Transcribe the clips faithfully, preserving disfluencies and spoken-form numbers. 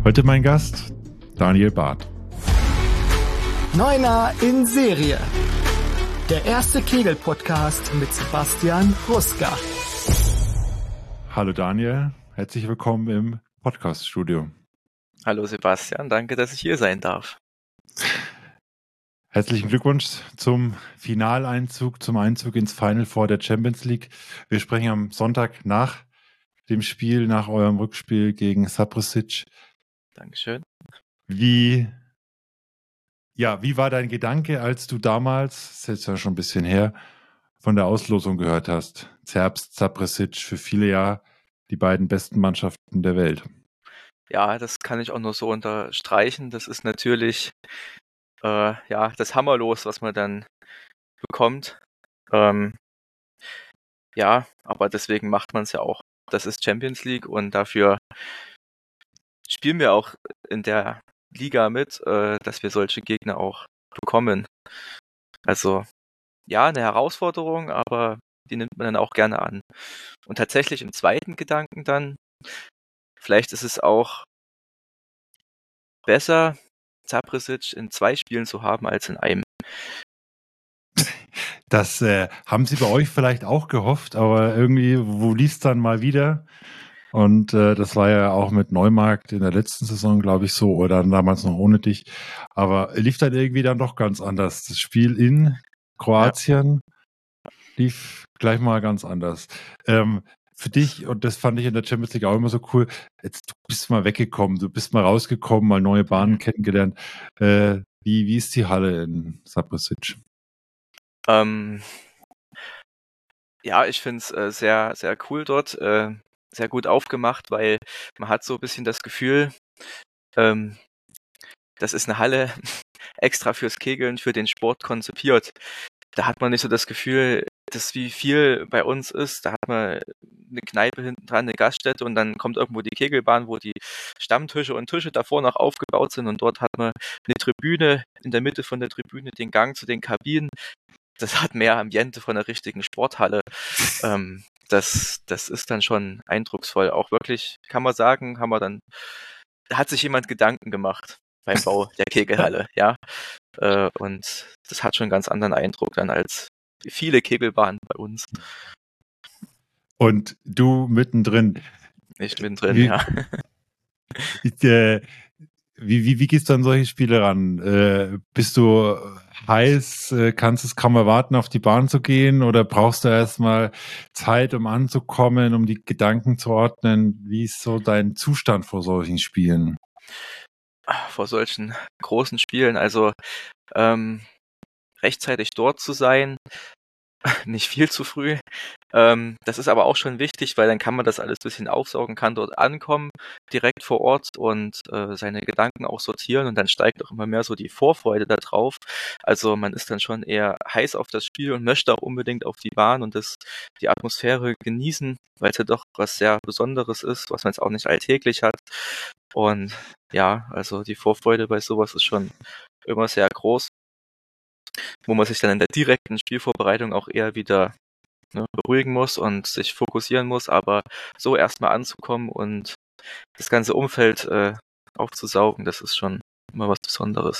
Heute mein Gast, Daniel Barth. Neuner in Serie. Der erste Kegel-Podcast mit Sebastian Ruska. Hallo Daniel, herzlich willkommen im Podcast-Studio. Hallo Sebastian, danke, dass ich hier sein darf. Herzlichen Glückwunsch zum Finaleinzug, zum Einzug ins Final Four der Champions League. Wir sprechen am Sonntag nach dem Spiel, nach eurem Rückspiel gegen Zaprosic. Dankeschön. Wie, ja, wie war dein Gedanke, als du damals, das ist jetzt ja schon ein bisschen her, von der Auslosung gehört hast? Zerbst, Zaprosic, für viele Jahre die beiden besten Mannschaften der Welt. Ja, das kann ich auch nur so unterstreichen. Das ist natürlich äh, ja das Hammerlos, was man dann bekommt. Ähm, ja, aber deswegen macht man es ja auch. Das ist Champions League und dafür spielen wir auch in der Liga mit, äh, dass wir solche Gegner auch bekommen. Also ja, eine Herausforderung, aber die nimmt man dann auch gerne an. Und tatsächlich im zweiten Gedanken dann, vielleicht ist es auch besser, Zaprosic in zwei Spielen zu haben als in einem. Das äh, haben sie bei euch vielleicht auch gehofft, aber irgendwie, wo lief es dann mal wieder? Und äh, das war ja auch mit Neumarkt in der letzten Saison, glaube ich, so, oder damals noch ohne dich. Aber lief dann irgendwie dann doch ganz anders. Das Spiel in Kroatien ja. lief gleich mal ganz anders. Ähm, für dich, und das fand ich in der Champions League auch immer so cool, jetzt du bist mal weggekommen, du bist mal rausgekommen, mal neue Bahnen kennengelernt. Äh, wie, wie ist die Halle in Zaprosic? Ähm, ja, ich finde es äh, sehr, sehr cool dort, äh, sehr gut aufgemacht, weil man hat so ein bisschen das Gefühl, ähm, das ist eine Halle extra fürs Kegeln, für den Sport konzipiert. Da hat man nicht so das Gefühl, dass wie viel bei uns ist. Da hat man eine Kneipe hinten dran, eine Gaststätte und dann kommt irgendwo die Kegelbahn, wo die Stammtische und Tische davor noch aufgebaut sind und dort hat man eine Tribüne, in der Mitte von der Tribüne den Gang zu den Kabinen. Das hat mehr Ambiente von einer richtigen Sporthalle. Ähm, das, das ist dann schon eindrucksvoll. Auch wirklich, kann man sagen, haben wir dann, da hat sich jemand Gedanken gemacht beim Bau der Kegelhalle, ja. Äh, und das hat schon einen ganz anderen Eindruck dann als viele Kegelbahnen bei uns. Und du mittendrin. Ich mittendrin, wie, ja. Ich, äh, wie, wie, wie gehst du an solche Spiele ran? Äh, bist du heiß? Äh, kannst es kaum erwarten, auf die Bahn zu gehen? Oder brauchst du erstmal Zeit, um anzukommen, um die Gedanken zu ordnen? Wie ist so dein Zustand vor solchen Spielen? Vor solchen großen Spielen, also ähm, rechtzeitig dort zu sein, nicht viel zu früh. Ähm, das ist aber auch schon wichtig, weil dann kann man das alles ein bisschen aufsaugen, kann dort ankommen, direkt vor Ort und äh, seine Gedanken auch sortieren und dann steigt auch immer mehr so die Vorfreude da drauf. Also man ist dann schon eher heiß auf das Spiel und möchte auch unbedingt auf die Bahn und das, die Atmosphäre genießen, weil es ja doch was sehr Besonderes ist, was man jetzt auch nicht alltäglich hat. Und ja, also die Vorfreude bei sowas ist schon immer sehr groß, wo man sich dann in der direkten Spielvorbereitung auch eher wieder ne, beruhigen muss und sich fokussieren muss, aber so erstmal anzukommen und das ganze Umfeld äh, aufzusaugen, das ist schon immer was Besonderes.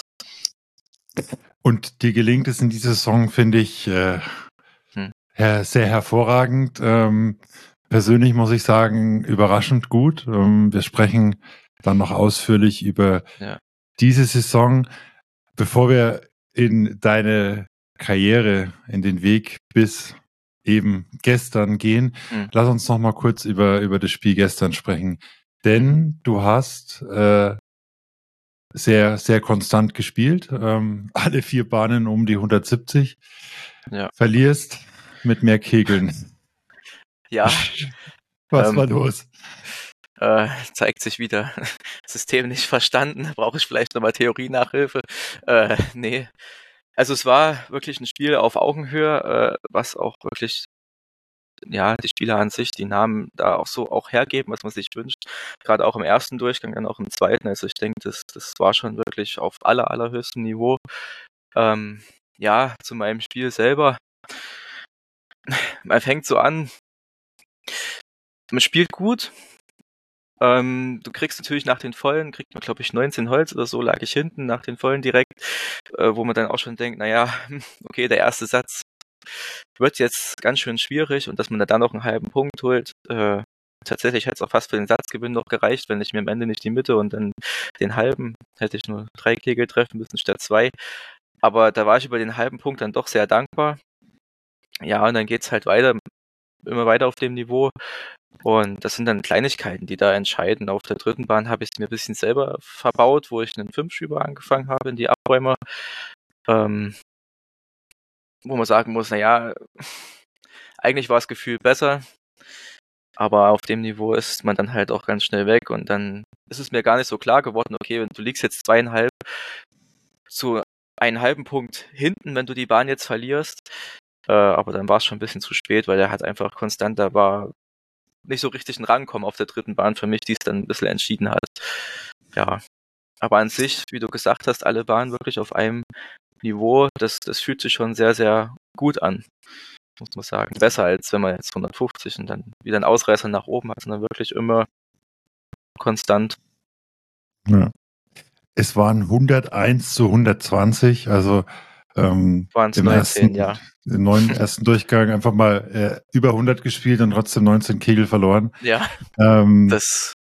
Und dir gelingt es in dieser Saison, finde ich, äh, hm. sehr hervorragend. Ähm, persönlich muss ich sagen, überraschend gut. Ähm, wir sprechen dann noch ausführlich über ja. diese Saison. Bevor wir in deine Karriere, in den Weg bis eben gestern gehen, mhm. lass uns noch mal kurz über, über das Spiel gestern sprechen. Denn mhm. du hast äh, sehr, sehr konstant gespielt. Ähm, alle vier Bahnen um die hundertsiebzig. Ja. Verlierst mit mehr Kegeln. Ja. Was ähm, war los? Äh, zeigt sich wieder, System nicht verstanden, brauche ich vielleicht nochmal Theorie-Nachhilfe. Äh, nee. Also es war wirklich ein Spiel auf Augenhöhe, äh, was auch wirklich, ja, die Spieler an sich, die Namen da auch so auch hergeben, was man sich wünscht. Gerade auch im ersten Durchgang, dann auch im zweiten. Also ich denke, das, das war schon wirklich auf aller, allerhöchstem Niveau. Ähm, ja, zu meinem Spiel selber. Man fängt so an, man spielt gut, Ähm, du kriegst natürlich nach den Vollen, kriegt man glaube ich neunzehn Holz oder so, lag ich hinten nach den Vollen direkt, äh, wo man dann auch schon denkt, naja, okay, der erste Satz wird jetzt ganz schön schwierig und dass man da noch einen halben Punkt holt. Äh, tatsächlich hätte es auch fast für den Satzgewinn noch gereicht, wenn ich mir am Ende nicht die Mitte und dann den halben, hätte ich nur drei Kegel treffen müssen statt zwei. Aber da war ich über den halben Punkt dann doch sehr dankbar. Ja, und dann geht's halt weiter, immer weiter auf dem Niveau. Und das sind dann Kleinigkeiten, die da entscheiden. Auf der dritten Bahn habe ich es mir ein bisschen selber verbaut, wo ich einen Fünfschüber angefangen habe in die Abräumer. Ähm, wo man sagen muss, naja, eigentlich war das Gefühl besser, aber auf dem Niveau ist man dann halt auch ganz schnell weg und dann ist es mir gar nicht so klar geworden, okay, du liegst jetzt zweieinhalb zu einen halben Punkt hinten, wenn du die Bahn jetzt verlierst. Äh, aber dann war es schon ein bisschen zu spät, weil er halt einfach konstant da war, nicht so richtig ein Rankommen auf der dritten Bahn für mich, die es dann ein bisschen entschieden hat. Ja, aber an sich, wie du gesagt hast, alle Bahnen wirklich auf einem Niveau, das, das fühlt sich schon sehr, sehr gut an, muss man sagen. Besser als wenn man jetzt hundertfünfzig und dann wieder einen Ausreißer nach oben hat, sondern wirklich immer konstant. Ja. Es waren hunderteins zu hundertzwanzig, also ähm, Waren es im neunzehn, ersten, ja. im neuen ersten Durchgang einfach mal äh, über hundert gespielt und trotzdem neunzehn Kegel verloren. Ja, Ähm, das,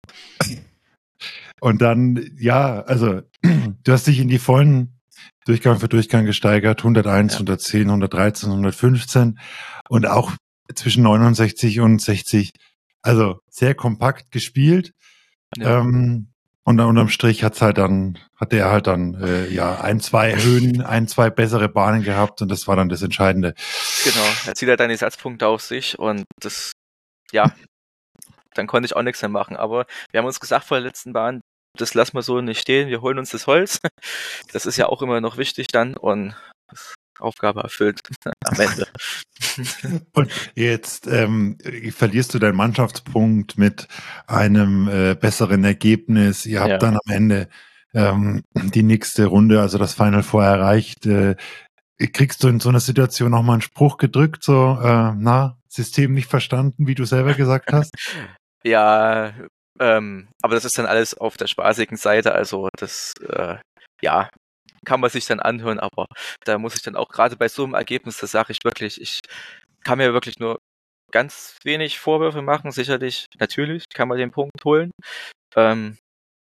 und dann, ja, also du hast dich in die vollen Durchgang für Durchgang gesteigert, hunderteins, Ja. hundertzehn, hundertdreizehn, hundertfünfzehn und auch zwischen neunundsechzig und sechzig, also sehr kompakt gespielt. ja. Ähm, und dann unterm Strich hat's halt dann, hatte er halt dann äh, ja ein, zwei Höhen, ein, zwei bessere Bahnen gehabt und das war dann das Entscheidende. Genau, er zieht halt dann die Satzpunkte auf sich und das, ja, dann konnte ich auch nichts mehr machen. Aber wir haben uns gesagt vor der letzten Bahn, das lassen wir so nicht stehen, wir holen uns das Holz. Das ist ja auch immer noch wichtig dann und das Aufgabe erfüllt am Ende. Und jetzt ähm, verlierst du deinen Mannschaftspunkt mit einem äh, besseren Ergebnis. Ihr habt Ja. dann am Ende ähm, die nächste Runde, also das Final Four erreicht. Äh, kriegst du in so einer Situation nochmal einen Spruch gedrückt, so, äh, na, System nicht verstanden, wie du selber gesagt hast? Ja, ähm, aber das ist dann alles auf der spaßigen Seite, also das, äh, ja, kann man sich dann anhören, aber da muss ich dann auch gerade bei so einem Ergebnis, das sage ich wirklich, ich kann mir wirklich nur ganz wenig Vorwürfe machen, sicherlich, natürlich kann man den Punkt holen, ähm,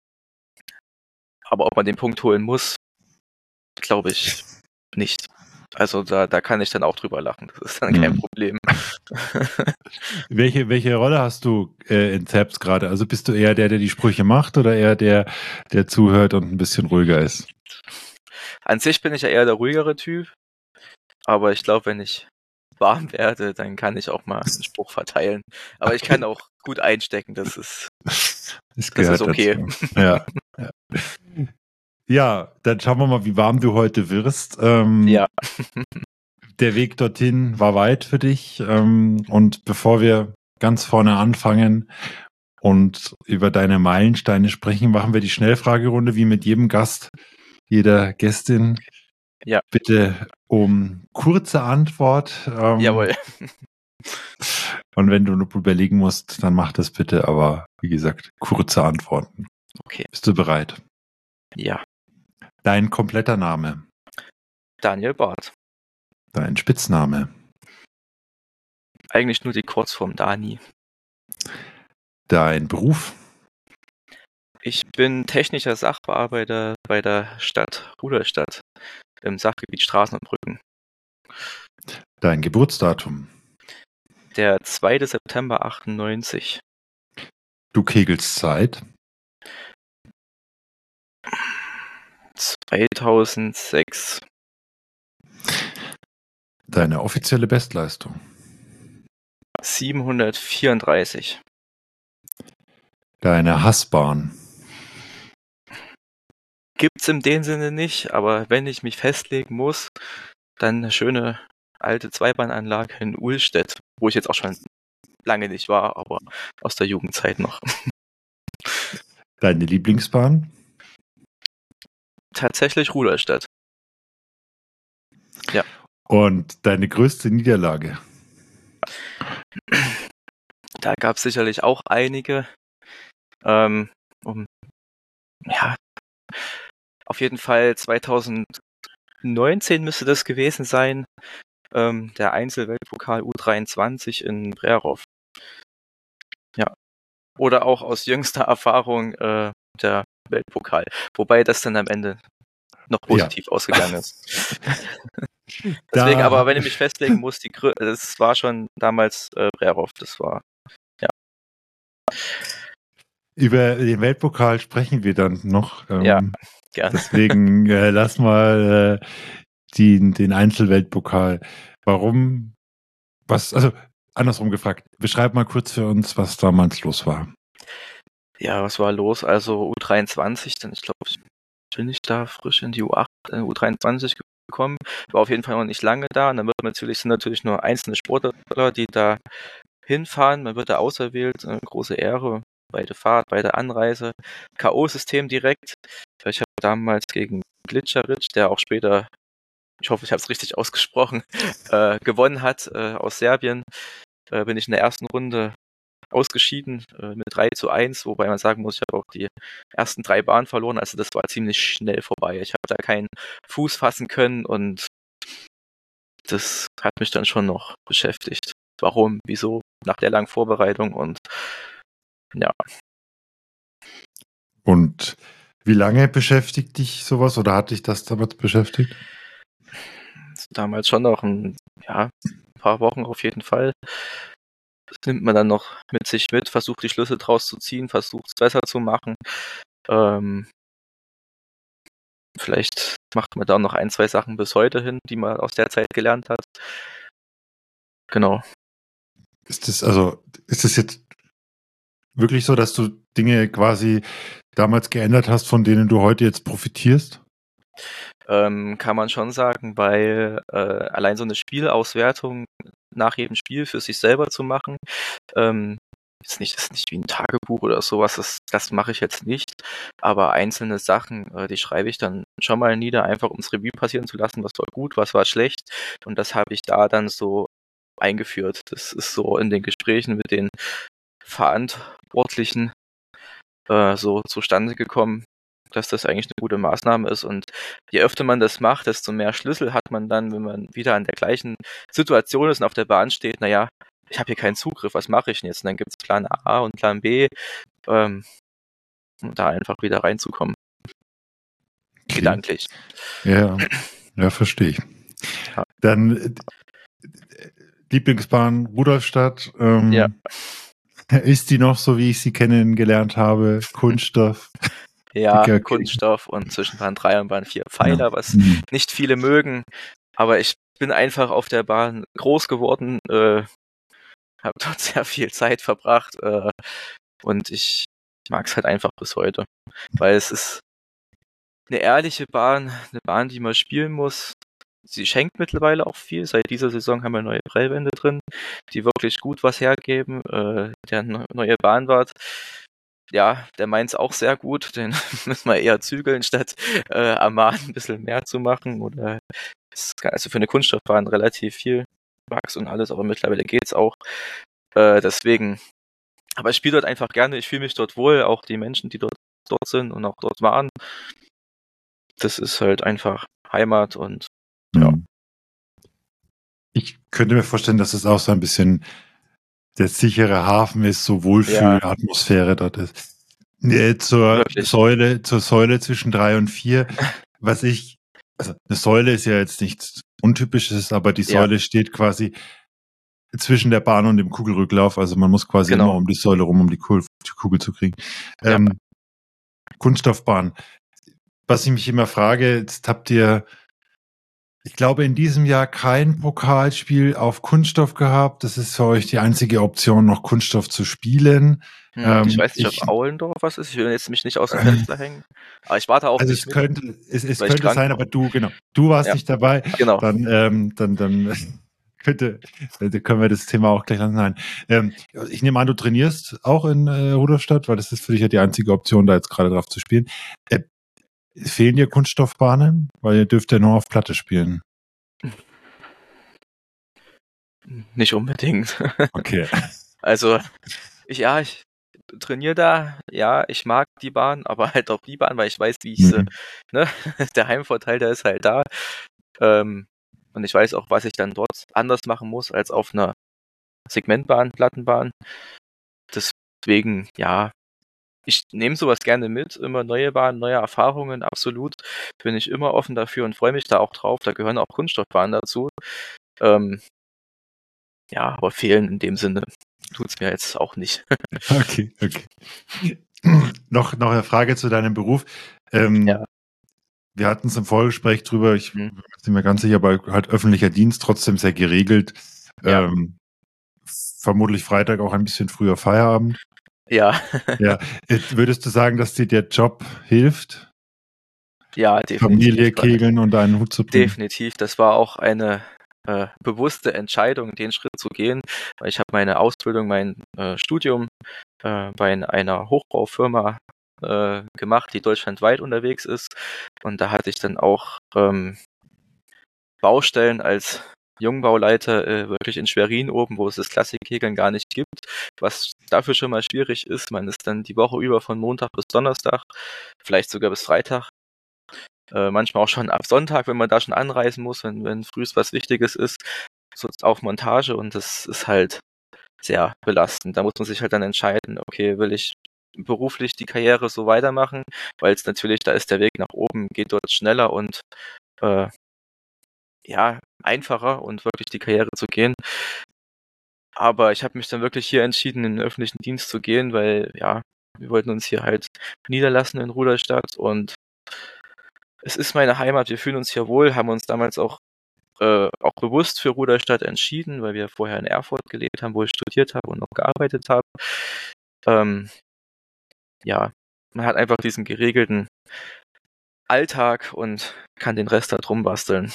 aber ob man den Punkt holen muss, glaube ich nicht. Also da, da kann ich dann auch drüber lachen, das ist dann kein Hm. Problem. Welche, welche Rolle hast du äh, in Zaps gerade? Also bist du eher der, der die Sprüche macht oder eher der, der zuhört und ein bisschen ruhiger ist? An sich bin ich ja eher der ruhigere Typ, aber ich glaube, wenn ich warm werde, dann kann ich auch mal einen Spruch verteilen. Aber ich kann auch gut einstecken, das ist, Das das gehört ist okay. dazu. Ja, ja. Ja, dann schauen wir mal, wie warm du heute wirst. Ähm, Ja. Der Weg dorthin war weit für dich. Ähm, und bevor wir ganz vorne anfangen und über deine Meilensteine sprechen, machen wir die Schnellfragerunde wie mit jedem Gast, jeder Gästin. Ja. Bitte um kurze Antwort. Ähm, Jawohl. Und wenn du noch überlegen musst, dann mach das bitte. Aber wie gesagt, kurze Antworten. Okay. Bist du bereit? Ja. Dein kompletter Name. Daniel Barth. Dein Spitzname. Eigentlich nur die Kurzform Dani. Dein Beruf. Ich bin technischer Sachbearbeiter bei der Stadt Rudolstadt im Sachgebiet Straßen und Brücken. Dein Geburtsdatum. Der zweite September achtundneunzig. Du kegelst Zeit. zweitausendsechs. Deine offizielle Bestleistung. siebenhundertvierunddreißig. Deine Hassbahn. Gibt's in dem Sinne nicht, aber wenn ich mich festlegen muss, dann eine schöne alte Zweibahnanlage in Uhlstedt, wo ich jetzt auch schon lange nicht war, aber aus der Jugendzeit noch. Deine Lieblingsbahn. Tatsächlich Rudolstadt. Ja. Und deine größte Niederlage. Da gab es sicherlich auch einige. Ähm, um, ja, auf jeden Fall zweitausendneunzehn müsste das gewesen sein. Ähm, der Einzelweltpokal U dreiundzwanzig in Prerov. Ja. Oder auch aus jüngster Erfahrung äh, der Weltpokal. Wobei das dann am Ende noch positiv ja. ausgegangen ist. Deswegen, aber wenn ich mich festlegen muss, die Grö- das war schon damals äh, Prerov, das war, ja. Über den Weltpokal sprechen wir dann noch. Ähm, ja, gerne. Deswegen äh, lass mal äh, die, den Einzelweltpokal. Warum, was, also andersrum gefragt, beschreib mal kurz für uns, was damals los war. Ja, was war los? Also U dreiundzwanzig, denn ich glaube, ich bin ich da frisch in die U acht, äh, U dreiundzwanzig gekommen, war auf jeden Fall noch nicht lange da. Und dann wird man natürlich, sind natürlich nur einzelne Sportler, die da hinfahren. Man wird da auserwählt, eine große Ehre. Beide Fahrt, beide Anreise. K O-System direkt. Ich habe damals gegen Glitscheric, der auch später, ich hoffe, ich habe es richtig ausgesprochen, äh, gewonnen hat äh, aus Serbien, äh, bin ich in der ersten Runde ausgeschieden äh, mit drei zu eins, wobei man sagen muss, ich habe auch die ersten drei Bahnen verloren, also das war ziemlich schnell vorbei. Ich habe da keinen Fuß fassen können und das hat mich dann schon noch beschäftigt. Warum, wieso, nach der langen Vorbereitung und ja. Und wie lange beschäftigt dich sowas oder hat dich das damals beschäftigt? Damals schon noch ein, ja, ein paar Wochen auf jeden Fall. Das nimmt man dann noch mit sich mit, versucht die Schlüsse draus zu ziehen, versucht es besser zu machen. Ähm, vielleicht macht man da noch ein, zwei Sachen bis heute hin, die man aus der Zeit gelernt hat. Genau. Ist das, also, ist das jetzt wirklich so, dass du Dinge quasi damals geändert hast, von denen du heute jetzt profitierst? Ähm, kann man schon sagen, weil äh, allein so eine Spielauswertung nach jedem Spiel für sich selber zu machen, ähm, ist nicht, ist nicht wie ein Tagebuch oder sowas, das, das mache ich jetzt nicht, aber einzelne Sachen, äh, die schreibe ich dann schon mal nieder, einfach ums Revue passieren zu lassen, was war gut, was war schlecht, und das habe ich da dann so eingeführt. Das ist so in den Gesprächen mit den Verantwortlichen äh, so zustande gekommen, dass das eigentlich eine gute Maßnahme ist, und je öfter man das macht, desto mehr Schlüssel hat man dann, wenn man wieder an der gleichen Situation ist und auf der Bahn steht, naja, ich habe hier keinen Zugriff, was mache ich denn jetzt? Und dann gibt es Plan A und Plan B, ähm, um da einfach wieder reinzukommen. Okay. Gedanklich. Ja, ja, verstehe ich. Ja. Dann äh, Lieblingsbahn Rudolstadt. Ähm, ja. Ist die noch so, wie ich sie kennengelernt habe? Kunststoff? Ja, Dicker Kunststoff Kick. Und zwischen Bahn drei und Bahn vier Pfeiler, ja. Was mhm. nicht viele mögen. Aber ich bin einfach auf der Bahn groß geworden, äh, habe dort sehr viel Zeit verbracht äh, und ich mag es halt einfach bis heute. Weil es ist eine ehrliche Bahn, eine Bahn, die man spielen muss. Sie schenkt mittlerweile auch viel. Seit dieser Saison haben wir neue Prellwände drin, die wirklich gut was hergeben. Äh, der neue Bahnwart, ja, der meint es auch sehr gut. Den müssen wir eher zügeln, statt äh, ermahnen, ein bisschen mehr zu machen. Oder ist also für eine Kunststoffbahn relativ viel Wachs und alles, aber mittlerweile geht's auch. Äh, deswegen, aber ich spiele dort einfach gerne. Ich fühle mich dort wohl, auch die Menschen, die dort, dort sind und auch dort waren. Das ist halt einfach Heimat und ja. Ich könnte mir vorstellen, dass es auch so ein bisschen der sichere Hafen ist, so Wohlfühlatmosphäre ja. dort ist. Äh, zur Wirklich? Säule, zur Säule zwischen drei und vier, was ich, also eine Säule ist ja jetzt nichts Untypisches, aber die Säule ja. steht quasi zwischen der Bahn und dem Kugelrücklauf, also man muss quasi genau. immer um die Säule rum, um die Kugel, die Kugel zu kriegen. Ja. Ähm, Kunststoffbahn. Was ich mich immer frage, jetzt habt ihr, ich glaube, in diesem Jahr kein Pokalspiel auf Kunststoff gehabt. Das ist für euch die einzige Option, noch Kunststoff zu spielen. Hm, ähm, ich weiß nicht, ich, ob Aulendorf was ist. Ich will jetzt mich nicht aus dem Fenster äh, hängen. Aber ich warte auch also nicht es mit, könnte, es, es könnte sein, aber du, genau, du warst ja. nicht dabei. Genau. Dann, ähm, dann, dann könnte, dann können wir das Thema auch gleich lassen. Nein. Ähm, ich nehme an, du trainierst auch in äh, Rudolstadt, weil das ist für dich ja die einzige Option, da jetzt gerade drauf zu spielen. Äh, Fehlen dir Kunststoffbahnen? Weil ihr dürft ja nur auf Platte spielen. Nicht unbedingt. Okay. Also, ich, ja, ich, trainiere da, ja, ich mag die Bahn, aber halt auch die Bahn, weil ich weiß, wie ich sie, Mhm. ne, der Heimvorteil, der ist halt da. Ähm, und ich weiß auch, was ich dann dort anders machen muss als auf einer Segmentbahn, Plattenbahn. Deswegen, ja, ich nehme sowas gerne mit, immer neue Bahnen, neue Erfahrungen, absolut. Bin ich immer offen dafür und freue mich da auch drauf. Da gehören auch Kunststoffbahnen dazu. Ähm, ja, aber fehlen in dem Sinne tut's mir jetzt auch nicht. Okay, okay. noch, noch eine Frage zu deinem Beruf. Ähm, Ja. Wir hatten es im Vorgespräch drüber, ich Mhm. bin mir nicht mehr ganz sicher, aber halt öffentlicher Dienst trotzdem sehr geregelt. Ja. Ähm, vermutlich Freitag auch ein bisschen früher Feierabend. Ja. Ja. Würdest du sagen, dass dir der Job hilft? Ja, definitiv. Familie kegeln und einen Hut zu bringen? Definitiv. Das war auch eine äh, bewusste Entscheidung, den Schritt zu gehen, weil ich habe meine Ausbildung, mein äh, Studium äh, bei einer Hochbaufirma äh, gemacht, die deutschlandweit unterwegs ist. Und da hatte ich dann auch ähm, Baustellen als Jungbauleiter äh, wirklich in Schwerin oben, wo es das Klassikkegeln gar nicht gibt, was dafür schon mal schwierig ist. Man ist dann die Woche über von Montag bis Donnerstag, vielleicht sogar bis Freitag, äh, manchmal auch schon ab Sonntag, wenn man da schon anreisen muss, wenn, wenn frühst was Wichtiges ist, so auf Montage, und das ist halt sehr belastend. Da muss man sich halt dann entscheiden, okay, will ich beruflich die Karriere so weitermachen, weil es natürlich, da ist der Weg nach oben, geht dort schneller und äh, ja, einfacher und wirklich die Karriere zu gehen. Aber ich habe mich dann wirklich hier entschieden, in den öffentlichen Dienst zu gehen, weil, ja, wir wollten uns hier halt niederlassen in Rudolstadt und es ist meine Heimat, wir fühlen uns hier wohl, haben uns damals auch, äh, auch bewusst für Rudolstadt entschieden, weil wir vorher in Erfurt gelebt haben, wo ich studiert habe und noch gearbeitet habe. Ähm, ja, man hat einfach diesen geregelten Alltag und kann den Rest da drum basteln.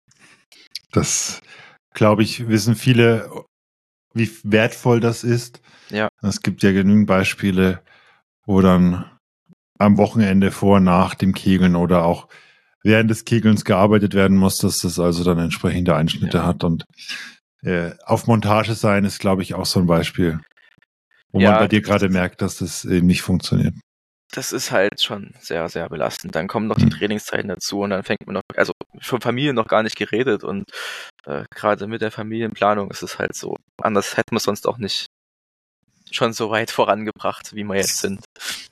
Das, glaube ich, wissen viele, wie wertvoll das ist. Ja. Es gibt ja genügend Beispiele, wo dann am Wochenende vor, nach dem Kegeln oder auch während des Kegelns gearbeitet werden muss, dass das also dann entsprechende Einschnitte Ja. hat. Und äh, auf Montage sein ist, glaube ich, auch so ein Beispiel, wo Ja, man bei dir das gerade ist- merkt, dass das eben nicht funktioniert. Das ist halt schon sehr, sehr belastend. Dann kommen noch die Hm. Trainingszeiten dazu und dann fängt man noch, also von Familie noch gar nicht geredet und äh, gerade mit der Familienplanung ist es halt so. Anders hätten wir es sonst auch nicht schon so weit vorangebracht, wie wir jetzt sind.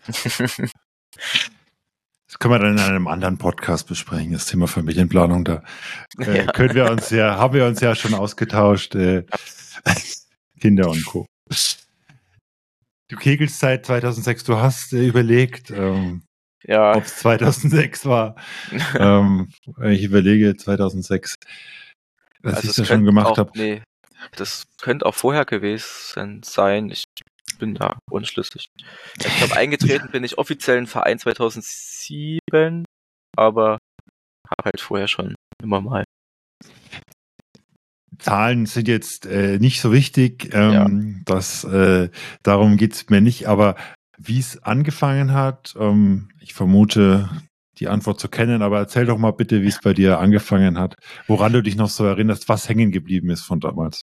Das können wir dann in einem anderen Podcast besprechen, das Thema Familienplanung. Da äh, Ja. können wir uns ja, haben wir uns ja schon ausgetauscht, äh, Kinder und Co. Du kegelst seit zweitausendsechs, du hast äh, überlegt, ähm, Ja. ob es zweitausendsechs war. ähm, ich überlege zweitausendsechs, was Also ich es da schon könnte gemacht auch, habe. nee, das könnte auch vorher gewesen sein. Ich bin da unschlüssig. Ich glaube, eingetreten bin ich offiziell in den Verein zweitausendsieben, aber habe halt vorher schon immer mal. Zahlen sind jetzt äh, nicht so wichtig, ähm, Ja. das, äh, darum geht's mir nicht, aber wie es angefangen hat, ähm, ich vermute, die Antwort zu kennen, aber erzähl doch mal bitte, wie es bei dir angefangen hat, woran du dich noch so erinnerst, was hängen geblieben ist von damals.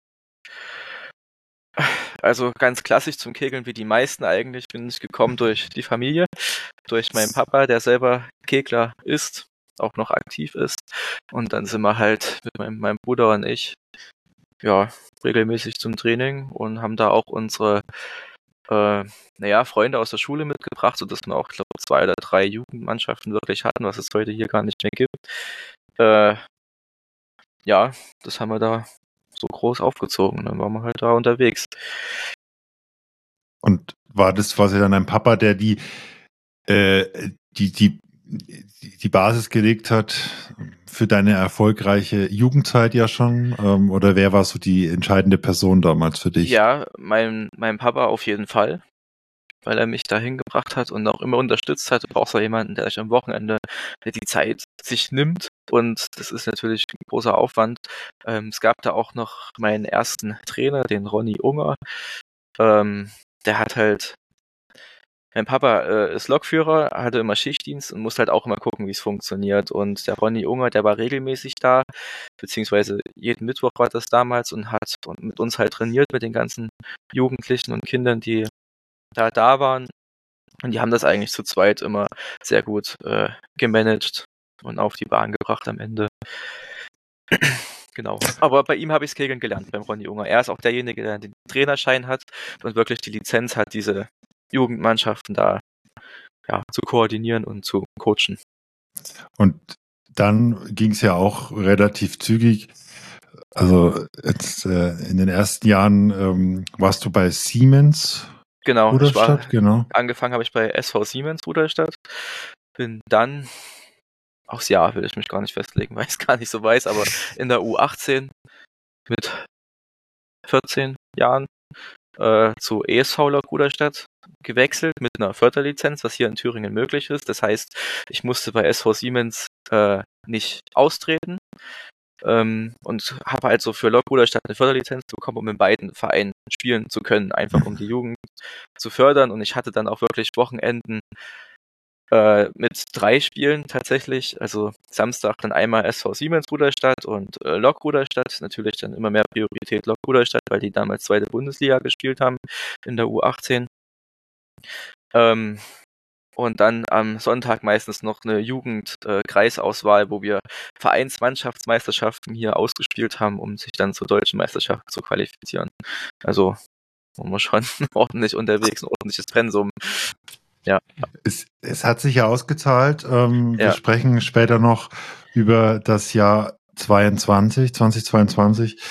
Also ganz klassisch zum Kegeln wie die meisten eigentlich bin ich gekommen durch die Familie, durch meinen Papa, der selber Kegler ist, auch noch aktiv ist. Und dann sind wir halt mit meinem, meinem Bruder und ich ja regelmäßig zum Training und haben da auch unsere äh, naja, Freunde aus der Schule mitgebracht, sodass wir auch, ich glaube, zwei oder drei Jugendmannschaften wirklich hatten, was es heute hier gar nicht mehr gibt. Äh, ja, das haben wir da so groß aufgezogen. Dann waren wir halt da unterwegs. Und war das quasi dann dein Papa, der die, äh, die, die, die Basis gelegt hat für deine erfolgreiche Jugendzeit ja schon? Ähm, oder wer war so die entscheidende Person damals für dich? Ja, mein, mein Papa auf jeden Fall, weil er mich dahin gebracht hat und auch immer unterstützt hat. Du brauchst ja jemanden, der sich am Wochenende die Zeit sich nimmt. Und das ist natürlich ein großer Aufwand. Ähm, es gab da auch noch meinen ersten Trainer, den Ronny Unger. Ähm, der hat halt, mein Papa äh, ist Lokführer, hatte immer Schichtdienst und musste halt auch immer gucken, wie es funktioniert. Und der Ronny Unger, der war regelmäßig da, beziehungsweise jeden Mittwoch war das damals und hat mit uns halt trainiert mit den ganzen Jugendlichen und Kindern, die da da waren. Und die haben das eigentlich zu zweit immer sehr gut äh, gemanagt und auf die Bahn gebracht am Ende. Genau. Aber bei ihm habe ich Kegeln gelernt, beim Ronny Unger. Er ist auch derjenige, der den Trainerschein hat und wirklich die Lizenz hat, diese Jugendmannschaften da ja, zu koordinieren und zu coachen. Und dann ging es ja auch relativ zügig. Also jetzt äh, in den ersten Jahren ähm, warst du bei Siemens Genau, ich war, Rudolstadt, genau. angefangen habe ich bei S V Siemens Rudolstadt, bin dann, aufs Jahr will ich mich gar nicht festlegen, weil ich es gar nicht so weiß, aber in der U achtzehn mit vierzehn Jahren äh, zu E S V Lok Rudolstadt gewechselt mit einer Förderlizenz, was hier in Thüringen möglich ist. Das heißt, ich musste bei S V Siemens äh, nicht austreten ähm, und habe also für Lok Rudolstadt eine Förderlizenz bekommen, um in beiden Vereinen spielen zu können, einfach um die Jugend zu fördern. Und ich hatte dann auch wirklich Wochenenden äh, mit drei Spielen tatsächlich. Also Samstag dann einmal S V Siemens Rudolstadt und äh, Lok Rudolstadt. Natürlich dann immer mehr Priorität Lok Rudolstadt, weil die damals zweite Bundesliga gespielt haben in der U achtzehn. Ähm, und dann am Sonntag meistens noch eine Jugend-Kreisauswahl, äh, wo wir Vereinsmannschaftsmeisterschaften hier ausgespielt haben, um sich dann zur deutschen Meisterschaft zu qualifizieren. Also waren wir schon ordentlich unterwegs, ein ordentliches Pensum. Ja. Es, es hat sich ja ausgezahlt. Ähm, Ja. Wir sprechen später noch über das Jahr zweiundzwanzig, zweitausendzweiundzwanzig.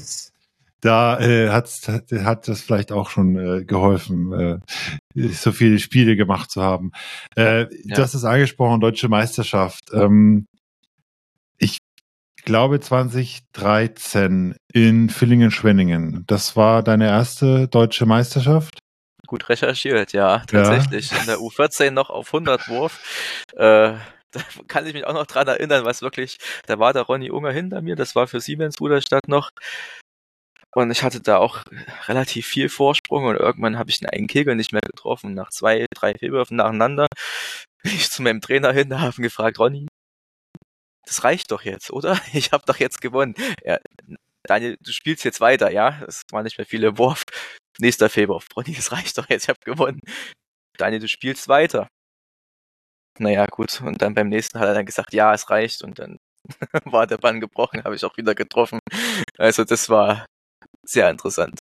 Da äh, hat's, hat, hat das vielleicht auch schon äh, geholfen, äh, so viele Spiele gemacht zu haben. Äh, Ja. Du hast es angesprochen, Deutsche Meisterschaft. Ähm, ich glaube zwanzig dreizehn in Villingen-Schwenningen. Das war deine erste deutsche Meisterschaft? Gut recherchiert, ja, tatsächlich. Ja. In der U vierzehn noch auf hundert Wurf. Äh, da kann ich mich auch noch dran erinnern, was wirklich, da war der Ronny Unger hinter mir, das war für Siemens Rudolstadt noch. Und ich hatte da auch relativ viel Vorsprung und irgendwann habe ich den einen Kegel nicht mehr getroffen. Nach zwei, drei Fehlwürfen nacheinander bin ich zu meinem Trainer hin, da habe gefragt, Ronny, das reicht doch jetzt, oder? Ich habe doch jetzt gewonnen. Ja, Daniel, du spielst jetzt weiter, ja? Es waren nicht mehr viele Wurf. Nächster Fehlwurf. Ronny, das reicht doch jetzt, ich habe gewonnen. Daniel, du spielst weiter. Naja, gut. Und dann beim nächsten hat er dann gesagt, ja, es reicht. Und dann war der Bann gebrochen, habe ich auch wieder getroffen. Also das war sehr interessant.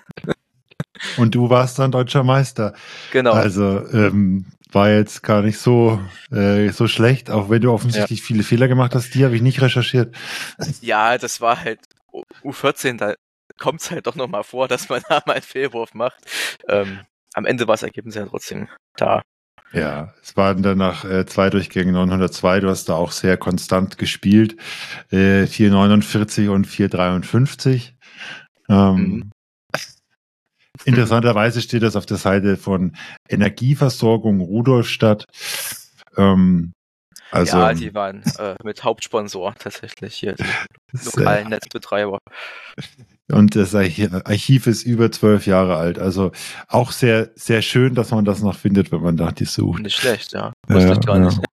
Und du warst dann deutscher Meister. Genau. Also ähm, war jetzt gar nicht so äh, so schlecht, auch wenn du offensichtlich ja. viele Fehler gemacht hast. Die habe ich nicht recherchiert. Ja, das war halt U vierzehn, da kommt es halt doch nochmal vor, dass man da mal einen Fehlwurf macht. Ähm, am Ende war das Ergebnis ja trotzdem da. Ja, es waren danach äh, zwei Durchgänge neunhundertzwei. Du hast da auch sehr konstant gespielt. Äh, vier neunundvierzig und vier dreiundfünfzig. Ähm, mhm. Interessanterweise steht das auf der Seite von Energieversorgung Rudolstadt. Ähm, also, ja, die waren äh, mit Hauptsponsor tatsächlich hier, die lokalen äh, Netzbetreiber. Und das Archiv ist über zwölf Jahre alt. Also auch sehr, sehr schön, dass man das noch findet, wenn man nach die sucht. Nicht schlecht, ja. Wusste äh, ich gar ja. nicht.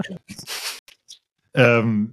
ähm,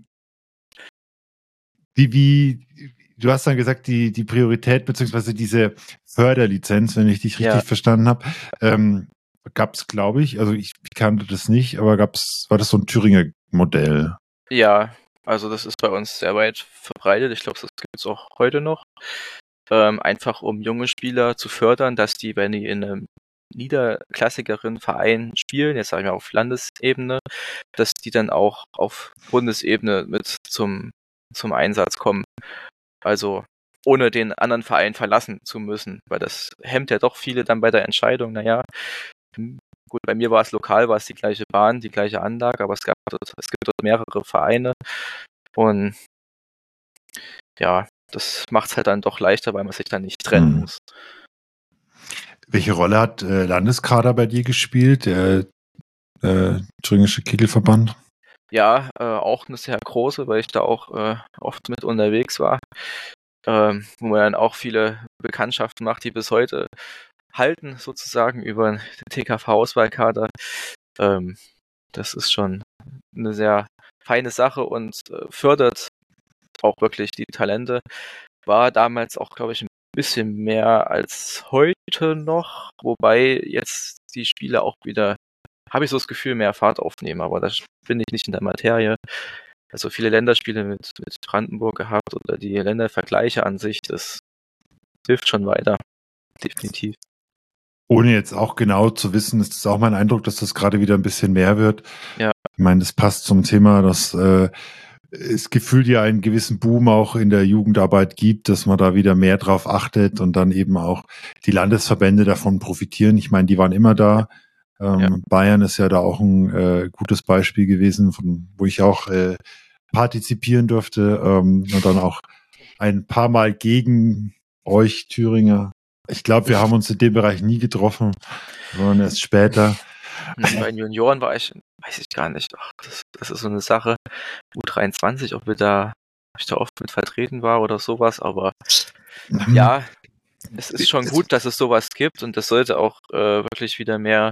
wie, wie, du hast dann gesagt, die, die Priorität beziehungsweise diese Förderlizenz, wenn ich dich richtig ja. verstanden habe, ähm, gab es, glaube ich, also ich kannte das nicht, aber gab's, war das so ein Thüringer Modell? Ja, also das ist bei uns sehr weit verbreitet. Ich glaube, das gibt es auch heute noch. Ähm, einfach um junge Spieler zu fördern, dass die, wenn die in einem niederklassigeren Verein spielen, jetzt sagen wir auf Landesebene, dass die dann auch auf Bundesebene mit zum, zum Einsatz kommen. Also ohne den anderen Verein verlassen zu müssen, weil das hemmt ja doch viele dann bei der Entscheidung, naja, gut, bei mir war es lokal, war es die gleiche Bahn, die gleiche Anlage, aber es gab dort, es gibt dort mehrere Vereine und ja, das macht es halt dann doch leichter, weil man sich dann nicht trennen hm. muss. Welche Rolle hat äh, Landeskader bei dir gespielt, der äh, Thüringische Kegelverband? Ja, äh, auch eine sehr große, weil ich da auch äh, oft mit unterwegs war, ähm, wo man dann auch viele Bekanntschaften macht, die bis heute halten, sozusagen über den T K V-Auswahlkader. Ähm, das ist schon eine sehr feine Sache und äh, fördert auch wirklich die Talente. War damals auch, glaube ich, ein bisschen mehr als heute noch, wobei jetzt die Spiele auch wieder, habe ich so das Gefühl, mehr Fahrt aufnehmen, aber das bin ich nicht in der Materie. Also viele Länderspiele mit, mit Brandenburg gehabt oder die Ländervergleiche an sich, das hilft schon weiter, definitiv. Ohne jetzt auch genau zu wissen, ist es auch mein Eindruck, dass das gerade wieder ein bisschen mehr wird. Ja. Ich meine, das passt zum Thema, dass äh, es gefühlt ja einen gewissen Boom auch in der Jugendarbeit gibt, dass man da wieder mehr drauf achtet und dann eben auch die Landesverbände davon profitieren. Ich meine, die waren immer da. Ähm, Ja. Bayern ist ja da auch ein äh, gutes Beispiel gewesen, von wo ich auch äh, partizipieren durfte ähm, und dann auch ein paar Mal gegen euch Thüringer. Ich glaube, wir haben uns in dem Bereich nie getroffen, sondern erst später. Bei den Junioren war ich, weiß ich gar nicht. Ach, das, das ist so eine Sache. U dreiundzwanzig, ob wir da, ob ich da oft mit vertreten war oder sowas, aber ja, es ist schon gut, dass es sowas gibt und das sollte auch äh, wirklich wieder mehr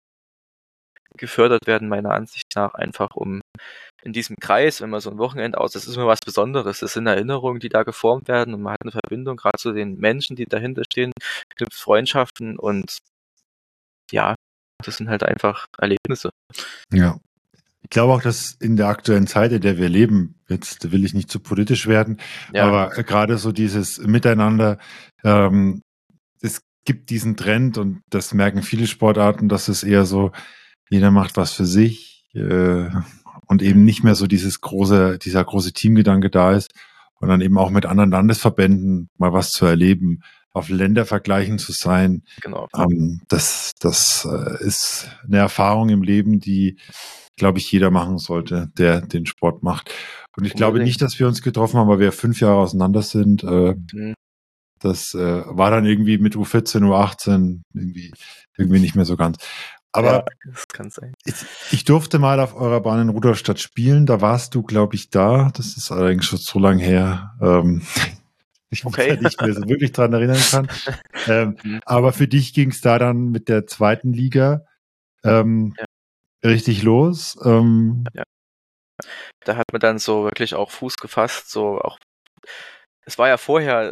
gefördert werden, meiner Ansicht nach, einfach um in diesem Kreis, wenn man so ein Wochenende aus, das ist immer was Besonderes, das sind Erinnerungen, die da geformt werden und man hat eine Verbindung, gerade zu den Menschen, die dahinter stehen, knüpft Freundschaften und ja, das sind halt einfach Erlebnisse. Ja. Ich glaube auch, dass in der aktuellen Zeit, in der wir leben, jetzt will ich nicht zu politisch werden, Ja. aber gerade so dieses Miteinander, ähm, es gibt diesen Trend und das merken viele Sportarten, dass es eher so, jeder macht was für sich äh, und eben nicht mehr so dieses große, dieser große Teamgedanke da ist und dann eben auch mit anderen Landesverbänden mal was zu erleben, auf Ländervergleichen zu sein. Genau. Ähm, das das äh, ist eine Erfahrung im Leben, die, glaube ich, jeder machen sollte, der den Sport macht. Und ich glaube nicht, dass wir uns getroffen haben, weil wir fünf Jahre auseinander sind. Äh, Mhm. Das äh, war dann irgendwie mit U vierzehn, U achtzehn irgendwie, irgendwie nicht mehr so ganz. Aber Ja, das kann sein. ich, ich durfte mal auf eurer Bahn in Rudolstadt spielen. Da warst du, glaube ich, da. Das ist allerdings schon so lange her. Ähm, ich mich Okay. da nicht mehr so wirklich dran erinnern kann. Ähm, Mhm. aber für dich ging es da dann mit der zweiten Liga ähm, Ja. richtig los. Ähm, Ja. Da hat man dann so wirklich auch Fuß gefasst, so auch, es war ja vorher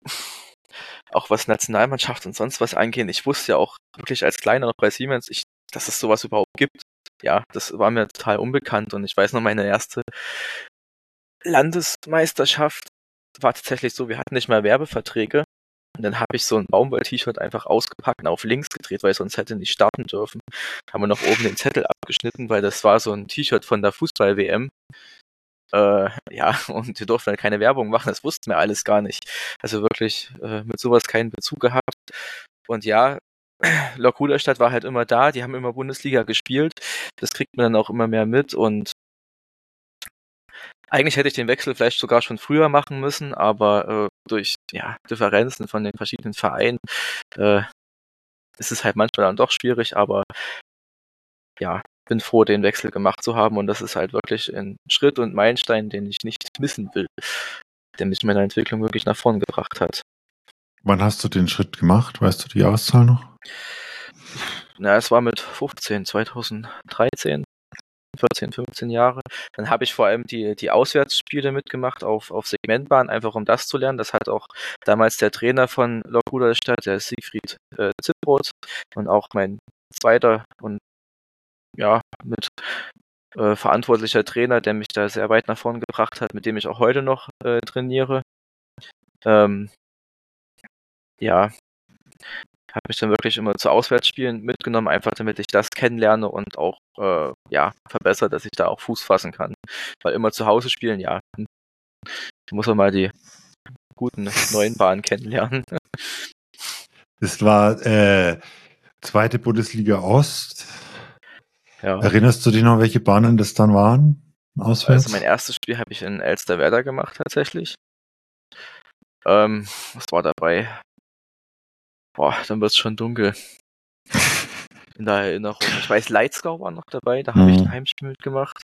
auch was Nationalmannschaft und sonst was angeht. Ich wusste ja auch wirklich als Kleiner noch bei Siemens, ich, dass es sowas überhaupt gibt. Ja, das war mir total unbekannt und ich weiß noch, meine erste Landesmeisterschaft war tatsächlich so, wir hatten nicht mal Werbeverträge und dann habe ich so ein Baumwoll-T-Shirt einfach ausgepackt und auf links gedreht, weil ich sonst hätte nicht starten dürfen. Haben wir noch oben den Zettel abgeschnitten, weil das war so ein T-Shirt von der Fußball-W M. Äh, ja, und wir durften halt keine Werbung machen, das wussten wir alles gar nicht. Also wirklich äh, mit sowas keinen Bezug gehabt. Und ja, Lok Rudolstadt war halt immer da, die haben immer Bundesliga gespielt. Das kriegt man dann auch immer mehr mit und eigentlich hätte ich den Wechsel vielleicht sogar schon früher machen müssen, aber äh, durch ja, Differenzen von den verschiedenen Vereinen äh, ist es halt manchmal dann doch schwierig, aber ja, bin froh, den Wechsel gemacht zu haben und das ist halt wirklich ein Schritt und Meilenstein, den ich nicht missen will, der mich in meiner Entwicklung wirklich nach vorn gebracht hat. Wann hast du den Schritt gemacht? Weißt du die Jahreszahl noch? Na, es war mit fünfzehn, zweitausenddreizehn, vierzehn, fünfzehn Jahre. Dann habe ich vor allem die, die Auswärtsspiele mitgemacht auf, auf Segmentbahn, einfach um das zu lernen. Das hat auch damals der Trainer von Lok Rudolstadt, der Siegfried äh, Zipproth und auch mein zweiter und ja, mit äh, verantwortlicher Trainer, der mich da sehr weit nach vorn gebracht hat, mit dem ich auch heute noch äh, trainiere. Ähm, ja, habe mich dann wirklich immer zu Auswärtsspielen mitgenommen, einfach damit ich das kennenlerne und auch äh, ja, verbessere, dass ich da auch Fuß fassen kann. Weil immer zu Hause spielen, ja, hm, muss man mal die guten neuen Bahnen kennenlernen. Es war äh, zweite Bundesliga Ost. Ja. Erinnerst du dich noch, welche Bahnen das dann waren? Auswärts? Also mein erstes Spiel habe ich in Elsterwerda gemacht tatsächlich. Ähm, was war dabei? Boah, dann wird es schon dunkel. In der Erinnerung. Ich weiß, Leitzgau war noch dabei, da habe Mhm. ich ein Heimspiel mitgemacht.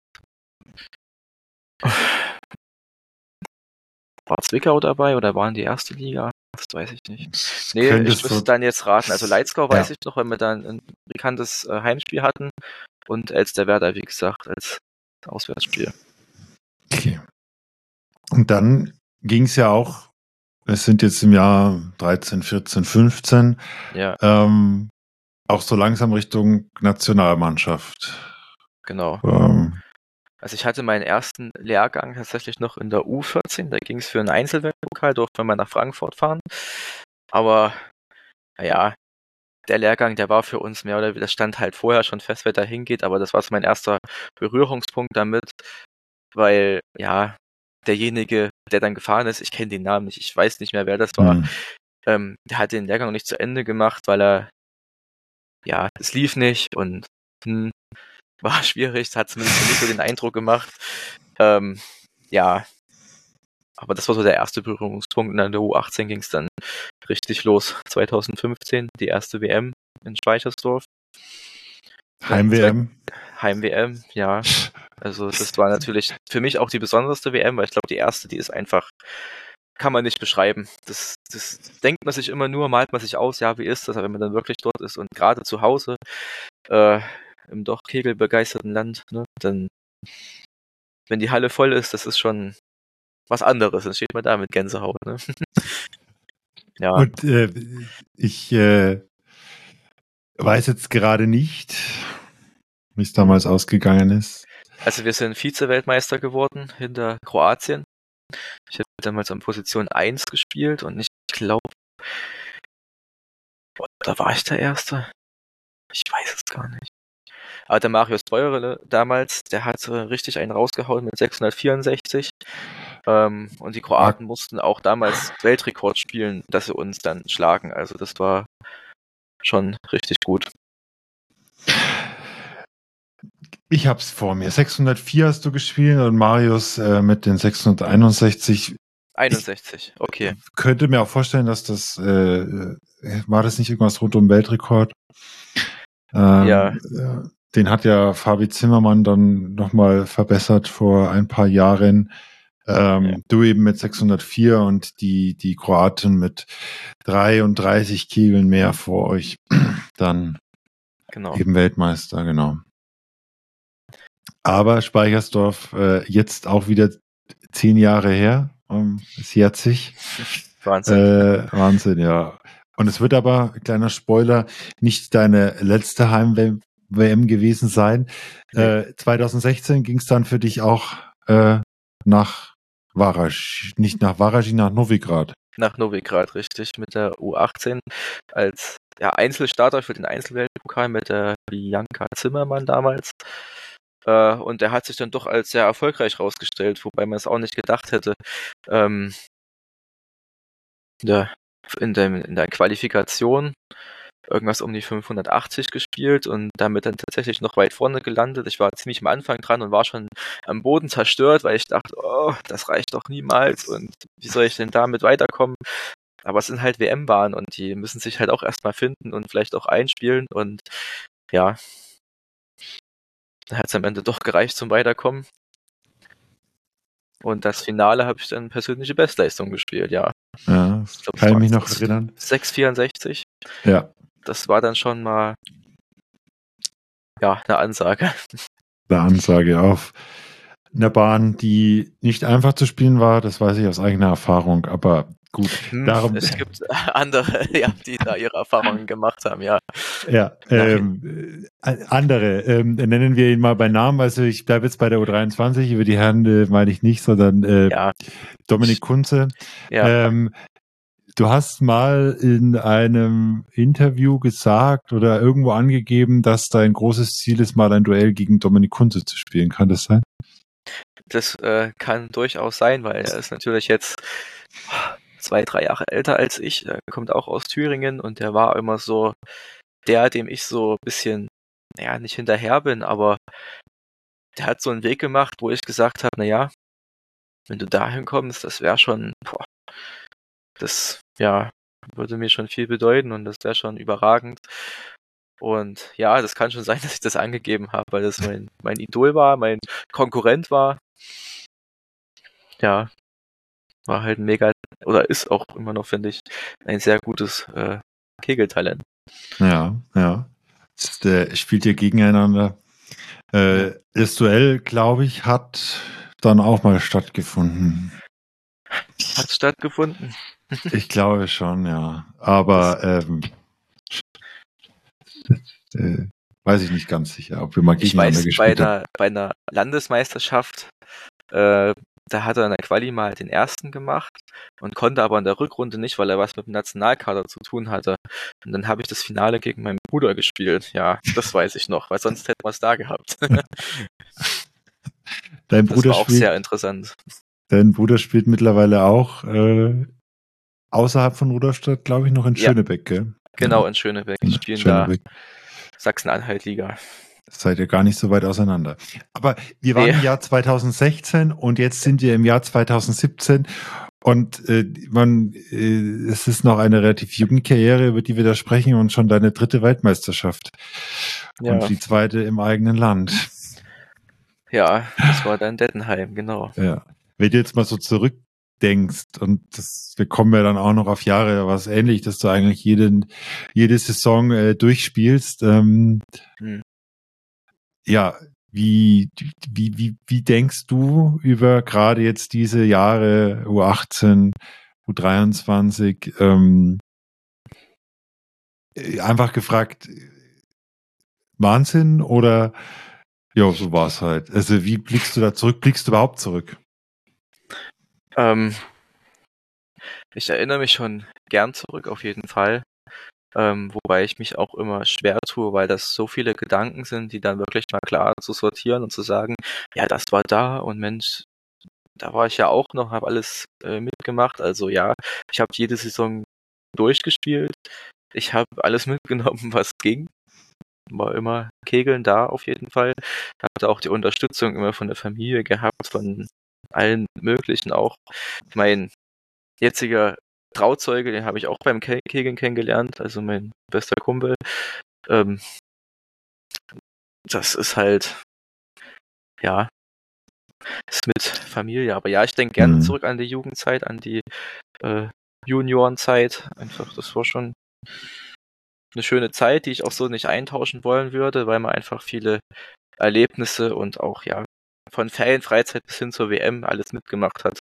War Zwickau dabei oder waren die erste Liga? Das weiß ich nicht. Nee, Könntest ich müsste du- dann jetzt raten. Also Leitzgau weiß Ja. ich noch, weil wir dann ein bekanntes äh, Heimspiel hatten und Elsterwerda, wie gesagt, als Auswärtsspiel. Okay. Und dann ging es ja auch es sind jetzt im Jahr dreizehn, vierzehn, fünfzehn. Ja. Ähm, auch so langsam Richtung Nationalmannschaft. Genau. Ähm, Also ich hatte meinen ersten Lehrgang tatsächlich noch in der U vierzehn, da ging es für einen Einzelweltpokal, durfte man mal nach Frankfurt fahren. Aber, naja, der Lehrgang, der war für uns mehr oder weniger, das stand halt vorher schon fest, wer da hingeht, aber das war so mein erster Berührungspunkt damit, weil, ja, derjenige, der dann gefahren ist, ich kenne den Namen nicht, ich weiß nicht mehr, wer das war, hm. ähm, der hat den Lehrgang noch nicht zu Ende gemacht, weil er, ja, es lief nicht und hm, war schwierig, hat zumindest für mich so den Eindruck gemacht. Ähm, ja, aber das war so der erste Berührungspunkt. Und in der U achtzehn ging es dann richtig los. zwanzig fünfzehn, die erste W M in Speichersdorf. Heim-W M. Heim-W M, ja. Also das war natürlich für mich auch die besonderste W M, weil ich glaube, die erste, die ist einfach, kann man nicht beschreiben. Das, das denkt man sich immer nur, malt man sich aus, ja, wie ist das, aber wenn man dann wirklich dort ist und gerade zu Hause äh, im doch kegelbegeisterten Land, ne, dann, wenn die Halle voll ist, das ist schon was anderes, dann steht man da mit Gänsehaut, ne? Ja. Und äh, ich äh, weiß jetzt gerade nicht, wie es damals ausgegangen ist. Also wir sind Vize-Weltmeister geworden hinter Kroatien. Ich habe damals an Position eins gespielt und ich glaube, da war ich der Erste. Ich weiß es gar nicht. Aber der Marius Beuerle damals, der hat äh, richtig einen rausgehauen mit sechshundertvierundsechzig. Ähm, und die Kroaten mussten auch damals Weltrekord spielen, dass sie uns dann schlagen. Also das war schon richtig gut. Ich hab's vor mir. sechshundertvier hast du gespielt und Marius äh, mit den sechshunderteinundsechzig. einundsechzig, okay. Ich könnte mir auch vorstellen, dass das, äh, war das nicht irgendwas rund um Weltrekord? Ähm, Ja. Den hat ja Fabi Zimmermann dann nochmal verbessert vor ein paar Jahren. Ähm, ja. Du eben mit sechshundertvier und die, die Kroaten mit dreiunddreißig Kegeln mehr vor euch. Dann genau. eben Weltmeister, genau. Aber Speichersdorf äh, jetzt auch wieder zehn Jahre her. Ähm, es jährt sich. Wahnsinn. Äh, Wahnsinn, ja. Und es wird aber, kleiner Spoiler, nicht deine letzte Heim-W M gewesen sein. Nee. Äh, zwanzig sechzehn ging es dann für dich auch äh, nach Varaj, nicht nach Varaj, nach Novigrad. Nach Novigrad, richtig, mit der U achtzehn als ja, Einzelstarter für den Einzelweltpokal mit der Bianca Zimmermann damals. Äh, und der hat sich dann doch als sehr erfolgreich rausgestellt, wobei man es auch nicht gedacht hätte. Ähm, ja, in, dem, in der Qualifikation irgendwas um die fünfhundertachtzig gespielt und damit dann tatsächlich noch weit vorne gelandet. Ich war ziemlich am Anfang dran und war schon am Boden zerstört, weil ich dachte, oh, das reicht doch niemals und wie soll ich denn damit weiterkommen? Aber es sind halt W M-Bahnen und die müssen sich halt auch erstmal finden und vielleicht auch einspielen und ja, da hat es am Ende doch gereicht zum Weiterkommen. Und das Finale habe ich dann persönliche Bestleistung gespielt, ja. Ja, das ich glaub, kann ich mich noch erinnern. sechs vierundsechzig. Ja. Das war dann schon mal ja, eine Ansage. Eine Ansage auf einer Bahn, die nicht einfach zu spielen war, das weiß ich aus eigener Erfahrung, aber gut. Hm, darum, es gibt andere, ja, die da ihre Erfahrungen gemacht haben, ja. Ja, ähm, äh, andere, ähm, nennen wir ihn mal bei Namen, also ich bleibe jetzt bei der U dreiundzwanzig, über die Herren äh, meine ich nicht, sondern äh, ja. Dominik Kunze. Ja. Ähm, du hast mal in einem Interview gesagt oder irgendwo angegeben, dass dein großes Ziel ist, mal ein Duell gegen Dominik Kunze zu spielen. Kann das sein? Das äh, kann durchaus sein, weil er ist natürlich jetzt zwei, drei Jahre älter als ich. Er kommt auch aus Thüringen und der war immer so der, dem ich so ein bisschen, naja, nicht hinterher bin, aber der hat so einen Weg gemacht, wo ich gesagt habe, naja, wenn du dahin kommst, das wäre schon, boah, das, ja, würde mir schon viel bedeuten und das wäre schon überragend. Und ja, das kann schon sein, dass ich das angegeben habe, weil das mein, mein Idol war, mein Konkurrent war. Ja, war halt ein mega, oder ist auch immer noch, finde ich, ein sehr gutes äh, Kegeltalent. Ja, ja. Das, äh, spielt ihr gegeneinander. Äh, ja. Das Duell, glaube ich, hat dann auch mal stattgefunden. Hat stattgefunden? Ich glaube schon, ja. Aber ähm, äh, weiß ich nicht ganz sicher, ob wir mal Ich gegeneinander weiß, bei gespielt haben. einer, bei einer Landesmeisterschaft, äh, da hat er in der Quali mal den ersten gemacht und konnte aber in der Rückrunde nicht, weil er was mit dem Nationalkader zu tun hatte. Und dann habe ich das Finale gegen meinen Bruder gespielt. Ja, das weiß ich noch, weil sonst hätten wir es da gehabt. Dein Das Bruder war auch sehr spielt, interessant. dein Bruder spielt mittlerweile auch äh, außerhalb von Rudolstadt, glaube ich, noch in Ja, Schönebeck, gell? genau, Ja, in Schönebeck. Die in spielen da Schönebeck. Sachsen-Anhalt-Liga. Seid ihr gar nicht so weit auseinander. Aber wir waren Nee. im Jahr zweitausendsechzehn und jetzt sind wir im Jahr zweitausendsiebzehn und äh, man, äh, es ist noch eine relativ junge Karriere, über die wir da sprechen und schon deine dritte Weltmeisterschaft und Ja. die zweite im eigenen Land. Ja, das war dann Dettenheim, genau. Ja. Wenn du jetzt mal so zurückdenkst und das, wir kommen ja dann auch noch auf Jahre, was ähnlich, dass du eigentlich jeden, jede Saison äh, durchspielst. Ähm, Hm. ja, wie, wie, wie, wie denkst du über gerade jetzt diese Jahre U achtzehn, U dreiundzwanzig? Ähm, einfach gefragt, Wahnsinn oder ja, so war es halt. Also wie blickst du da zurück? Blickst du überhaupt zurück? Ähm, ich erinnere mich schon gern zurück, auf jeden Fall. Ähm, wobei ich mich auch immer schwer tue, weil das so viele Gedanken sind, die dann wirklich mal klar zu sortieren und zu sagen, ja, das war da und Mensch, da war ich ja auch noch, habe alles äh, mitgemacht. Also ja, ich habe jede Saison durchgespielt. Ich habe alles mitgenommen, was ging. War immer Kegeln da auf jeden Fall. Hatte auch die Unterstützung immer von der Familie gehabt, von allen möglichen auch. Mein jetziger Trauzeuge, den habe ich auch beim Ke Kegeln kennengelernt, also mein bester Kumpel. Ähm, das ist halt, ja, ist mit Familie. Aber ja, ich denke gerne Mhm. zurück an die Jugendzeit, an die äh, Juniorenzeit. Einfach, das war schon eine schöne Zeit, die ich auch so nicht eintauschen wollen würde, weil man einfach viele Erlebnisse und auch, ja, von Ferienfreizeit bis hin zur W M alles mitgemacht hat.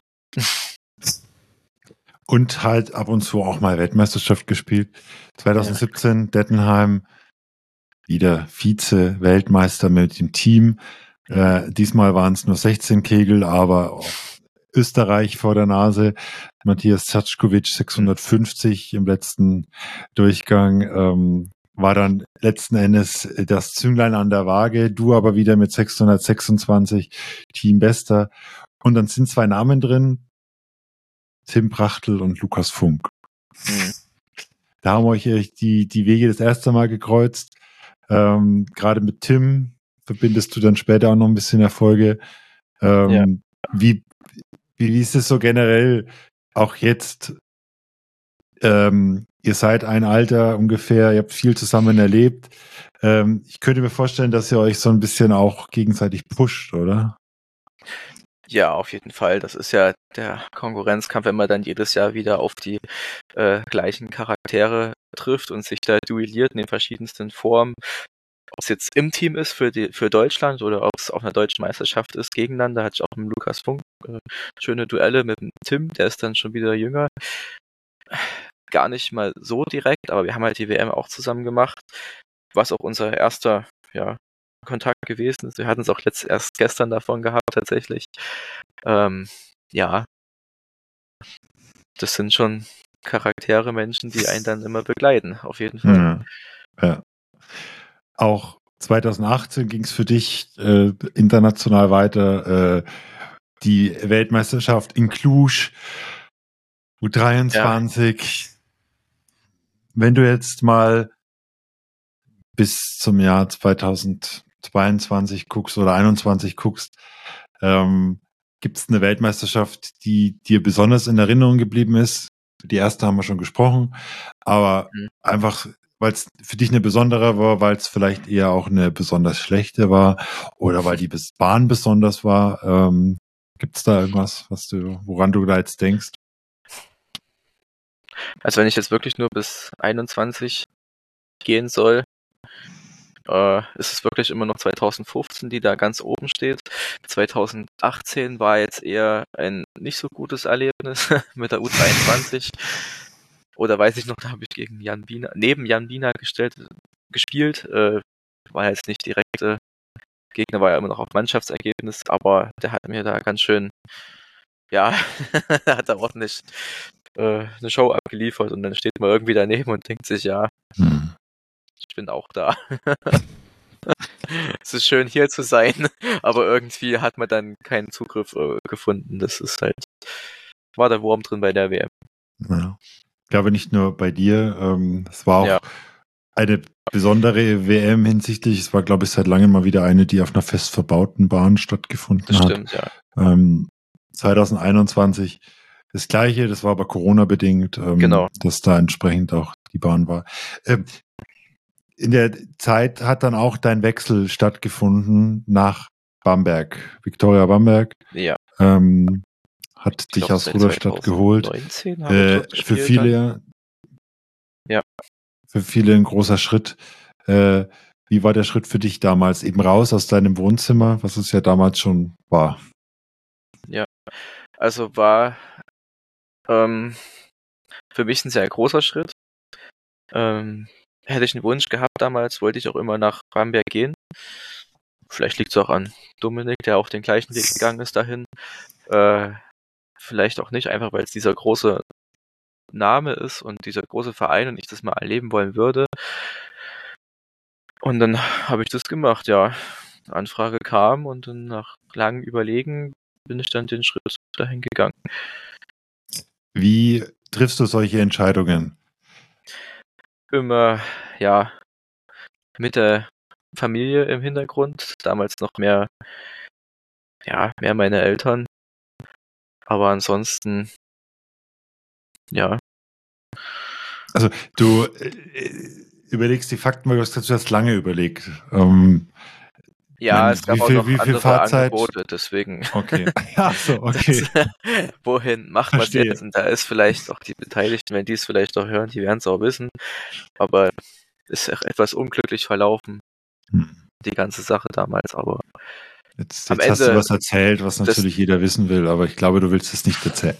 Und halt ab und zu auch mal Weltmeisterschaft gespielt. zweitausendsiebzehn, Dettenheim, wieder Vize-Weltmeister mit dem Team. Äh, diesmal waren es nur sechzehn Kegel, aber auch Österreich vor der Nase. Matthias Zatschkowitsch sechshundertfünfzig im letzten Durchgang. Ähm, war dann letzten Endes das Zünglein an der Waage. Du aber wieder mit sechshundertsechsundzwanzig, Teambester. Und dann sind zwei Namen drin. Tim Prachtl und Lukas Funk. Mhm. Da haben euch die, die Wege das erste Mal gekreuzt. Ähm, gerade mit Tim verbindest du dann später auch noch ein bisschen Erfolge. Ähm, Ja. wie, wie ist es so generell auch jetzt? Ähm, ihr seid ein Alter ungefähr, ihr habt viel zusammen erlebt. Ähm, ich könnte mir vorstellen, dass ihr euch so ein bisschen auch gegenseitig pusht, oder? Ja, auf jeden Fall. Das ist ja der Konkurrenzkampf, wenn man dann jedes Jahr wieder auf die äh, gleichen Charaktere trifft und sich da duelliert in den verschiedensten Formen. Ob es jetzt im Team ist für, die, für Deutschland oder ob es auf einer deutschen Meisterschaft ist, gegeneinander, hatte ich auch mit Lukas Funk äh, schöne Duelle mit dem Tim, der ist dann schon wieder jünger. Gar nicht mal so direkt, aber wir haben halt die W M auch zusammen gemacht, was auch unser erster, ja, Kontakt gewesen ist. Wir hatten es auch letzt, erst gestern davon gehabt, tatsächlich. Ähm, ja, das sind schon Charaktere, Menschen, die einen dann immer begleiten, auf jeden Fall. Ja, ja. Auch zweitausendachtzehn ging es für dich äh, international weiter. Äh, die Weltmeisterschaft in Cluj, U dreiundzwanzig. Ja. Wenn du jetzt mal bis zum Jahr zweitausendzweiundzwanzig guckst oder einundzwanzig guckst, ähm, gibt es eine Weltmeisterschaft, die dir besonders in Erinnerung geblieben ist? Die erste haben wir schon gesprochen, aber mhm. einfach, weil es für dich eine besondere war, weil es vielleicht eher auch eine besonders schlechte war oder weil die Bahn besonders war. Ähm, gibt es da irgendwas, was du, woran du da jetzt denkst? Also wenn ich jetzt wirklich nur bis einundzwanzig gehen soll, äh, ist es wirklich immer noch zweitausendfünfzehn, die da ganz oben steht. zweitausendachtzehn war jetzt eher ein nicht so gutes Erlebnis mit der U dreiundzwanzig. Oder weiß ich noch, da habe ich gegen Jan Biener, neben Jan Biener gestellt, gespielt. Äh, war jetzt nicht direkte Gegner, war ja immer noch auf Mannschaftsergebnis, aber der hat mir da ganz schön, ja, hat da ordentlich äh, eine Show abgeliefert und dann steht man irgendwie daneben und denkt sich, ja, hm. ich bin auch da. Es ist schön hier zu sein, aber irgendwie hat man dann keinen Zugriff äh, gefunden. Das ist halt, war der Wurm drin bei der W M. Ja. Ich glaube nicht nur bei dir, ähm, es war auch ja. eine besondere W M hinsichtlich, es war glaube ich seit langem mal wieder eine, die auf einer fest verbauten Bahn stattgefunden das hat. Stimmt, ja. Ähm, zwanzig einundzwanzig das gleiche, das war aber Corona-bedingt, ähm, genau. dass da entsprechend auch die Bahn war. Ähm, in der Zeit hat dann auch dein Wechsel stattgefunden nach Bamberg, Viktoria Bamberg. Ja. Ähm, hat ich dich glaub, aus Rudolstadt geholt. Äh, für viele, ja. für viele ein großer Schritt. Äh, wie war der Schritt für dich damals? Eben raus aus deinem Wohnzimmer, was es ja damals schon war. Ja, also war ähm, für mich ein sehr großer Schritt. Ähm, hätte ich einen Wunsch gehabt damals, wollte ich auch immer nach Bamberg gehen. Vielleicht liegt es auch an Dominik, der auch den gleichen Weg gegangen ist dahin. Äh, vielleicht auch nicht, einfach weil es dieser große Name ist und dieser große Verein und ich das mal erleben wollen würde. Und dann habe ich das gemacht, ja. Eine Anfrage kam und dann nach langem Überlegen bin ich dann den Schritt dahin gegangen. Wie triffst du solche Entscheidungen? Immer, ja, mit der Familie im Hintergrund. Damals noch mehr, ja, mehr meine Eltern. Aber ansonsten, ja. Also du äh, überlegst die Fakten, weil du hast, du hast lange überlegt. Ähm, ja, mein, es gab wie auch viel, noch wie viel andere Fahrzeit? Angebote, deswegen. Okay. Ach so, okay. Das, wohin macht man es jetzt? Und da ist vielleicht auch die Beteiligten, wenn die es vielleicht auch hören, die werden es auch wissen. Aber ist auch etwas unglücklich verlaufen, hm. die ganze Sache damals. Aber jetzt, jetzt hast du was erzählt, was natürlich jeder wissen will, aber ich glaube, du willst es nicht erzählen.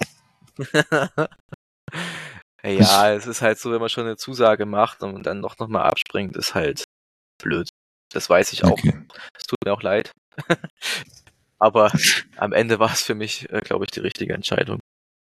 Ja, es ist halt so, wenn man schon eine Zusage macht und dann noch, noch mal abspringt, ist halt blöd. Das weiß ich auch. Okay. Es tut mir auch leid. Aber am Ende war es für mich, äh, glaube ich, die richtige Entscheidung.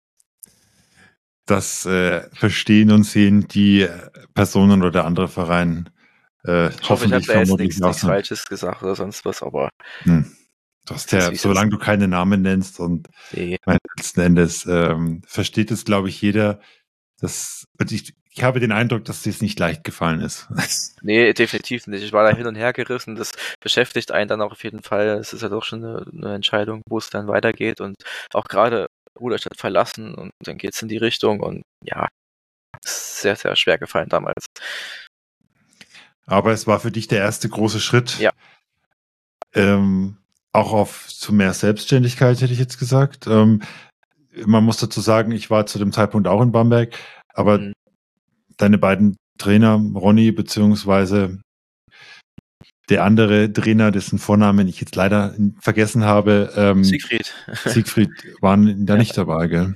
Das äh, verstehen und sehen die Personen oder der andere Verein äh, ich hoffe, ich habe da jetzt nichts, nichts ne? Falsches gesagt oder sonst was, aber hm. du hast ja, solange du keine Namen nennst und nee. letzten Endes ähm, versteht es, glaube ich, jeder. Das, ich, ich habe den Eindruck, dass dir es nicht leicht gefallen ist. Nee, definitiv nicht. Ich war da hin und her gerissen. Das beschäftigt einen dann auch auf jeden Fall. Es ist ja doch schon eine, eine Entscheidung, wo es dann weitergeht. Und auch gerade Rudolstadt verlassen und dann geht es in die Richtung. Und ja, es ist sehr, sehr schwer gefallen damals. Aber es war für dich der erste große Schritt. Ja. Ähm, auch auf zu mehr Selbstständigkeit, hätte ich jetzt gesagt. Ähm, man muss dazu sagen, ich war zu dem Zeitpunkt auch in Bamberg, aber mhm. deine beiden Trainer, Ronny beziehungsweise der andere Trainer, dessen Vornamen ich jetzt leider vergessen habe, ähm, Siegfried. Siegfried, waren da ja. nicht dabei, gell?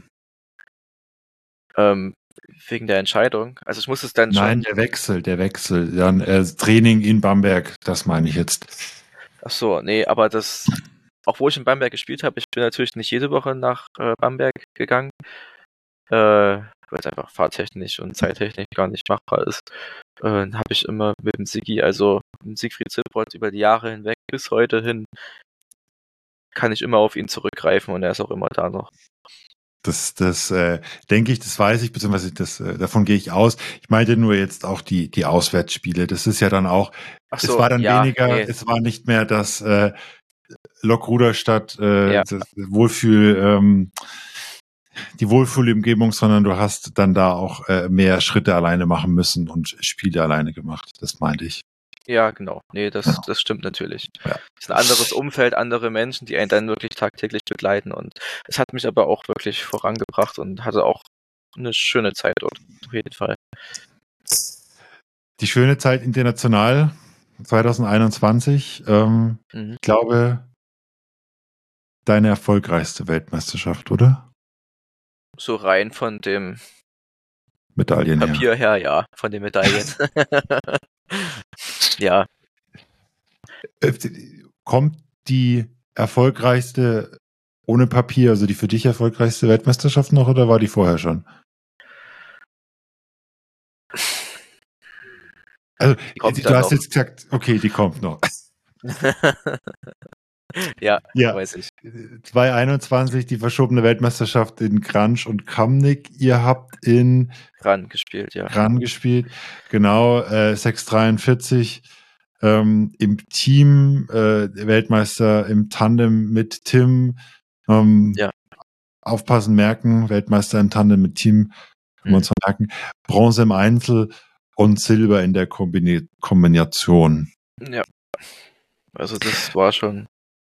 Ähm, wegen der Entscheidung. Also ich muss es dann Nein, schon... Nein, der Wechsel, der Wechsel. Dann äh, Training in Bamberg, das meine ich jetzt. Ach so, nee, aber das... Auch wo ich in Bamberg gespielt habe, ich bin natürlich nicht jede Woche nach äh, Bamberg gegangen, äh, weil es einfach fahrtechnisch und zeittechnisch gar nicht machbar ist. Äh, dann habe ich immer mit dem Sigi, also mit Siegfried Zipprott über die Jahre hinweg bis heute hin, kann ich immer auf ihn zurückgreifen und er ist auch immer da noch. Das, das äh, denke ich, das weiß ich, beziehungsweise das, äh, davon gehe ich aus. Ich meinte nur jetzt auch die, die Auswärtsspiele. Das ist ja dann auch, Ach so, es war dann ja, weniger, nee. es war nicht mehr das äh, Lok Rudolstadt, äh, ja. das Wohlfühl, ähm, die Wohlfühlumgebung, sondern du hast dann da auch äh, mehr Schritte alleine machen müssen und Spiele alleine gemacht. Das meinte ich. Ja, genau. Nee, das, ja. das stimmt natürlich. Ja. Es ist ein anderes Umfeld, andere Menschen, die einen dann wirklich tagtäglich begleiten und es hat mich aber auch wirklich vorangebracht und hatte auch eine schöne Zeit dort, auf jeden Fall. Die schöne Zeit international, zwanzig einundzwanzig, ähm, Mhm. ich glaube, deine erfolgreichste Weltmeisterschaft, oder? So rein von dem Medaillen her. Papier her, ja, von den Medaillen. Ja, Äh, Kommt die erfolgreichste ohne Papier, also die für dich erfolgreichste Weltmeisterschaft noch, oder war die vorher schon? Also, die kommt du dann hast noch. jetzt gesagt, okay, die kommt noch. Ja, Ja, weiß ich. zwanzig einundzwanzig die verschobene Weltmeisterschaft in Granj und Kramnik. Ihr habt in Ran gespielt, ja. Gran gespielt, genau, äh, sechs dreiundvierzig ähm, im Team, äh, Weltmeister im Tandem mit Tim. Ähm, Ja. Aufpassen, merken, Weltmeister im Tandem mit Team, kann man Mhm. uns merken. Bronze im Einzel und Silber in der Kombini- Kombination. Ja. Also das war schon,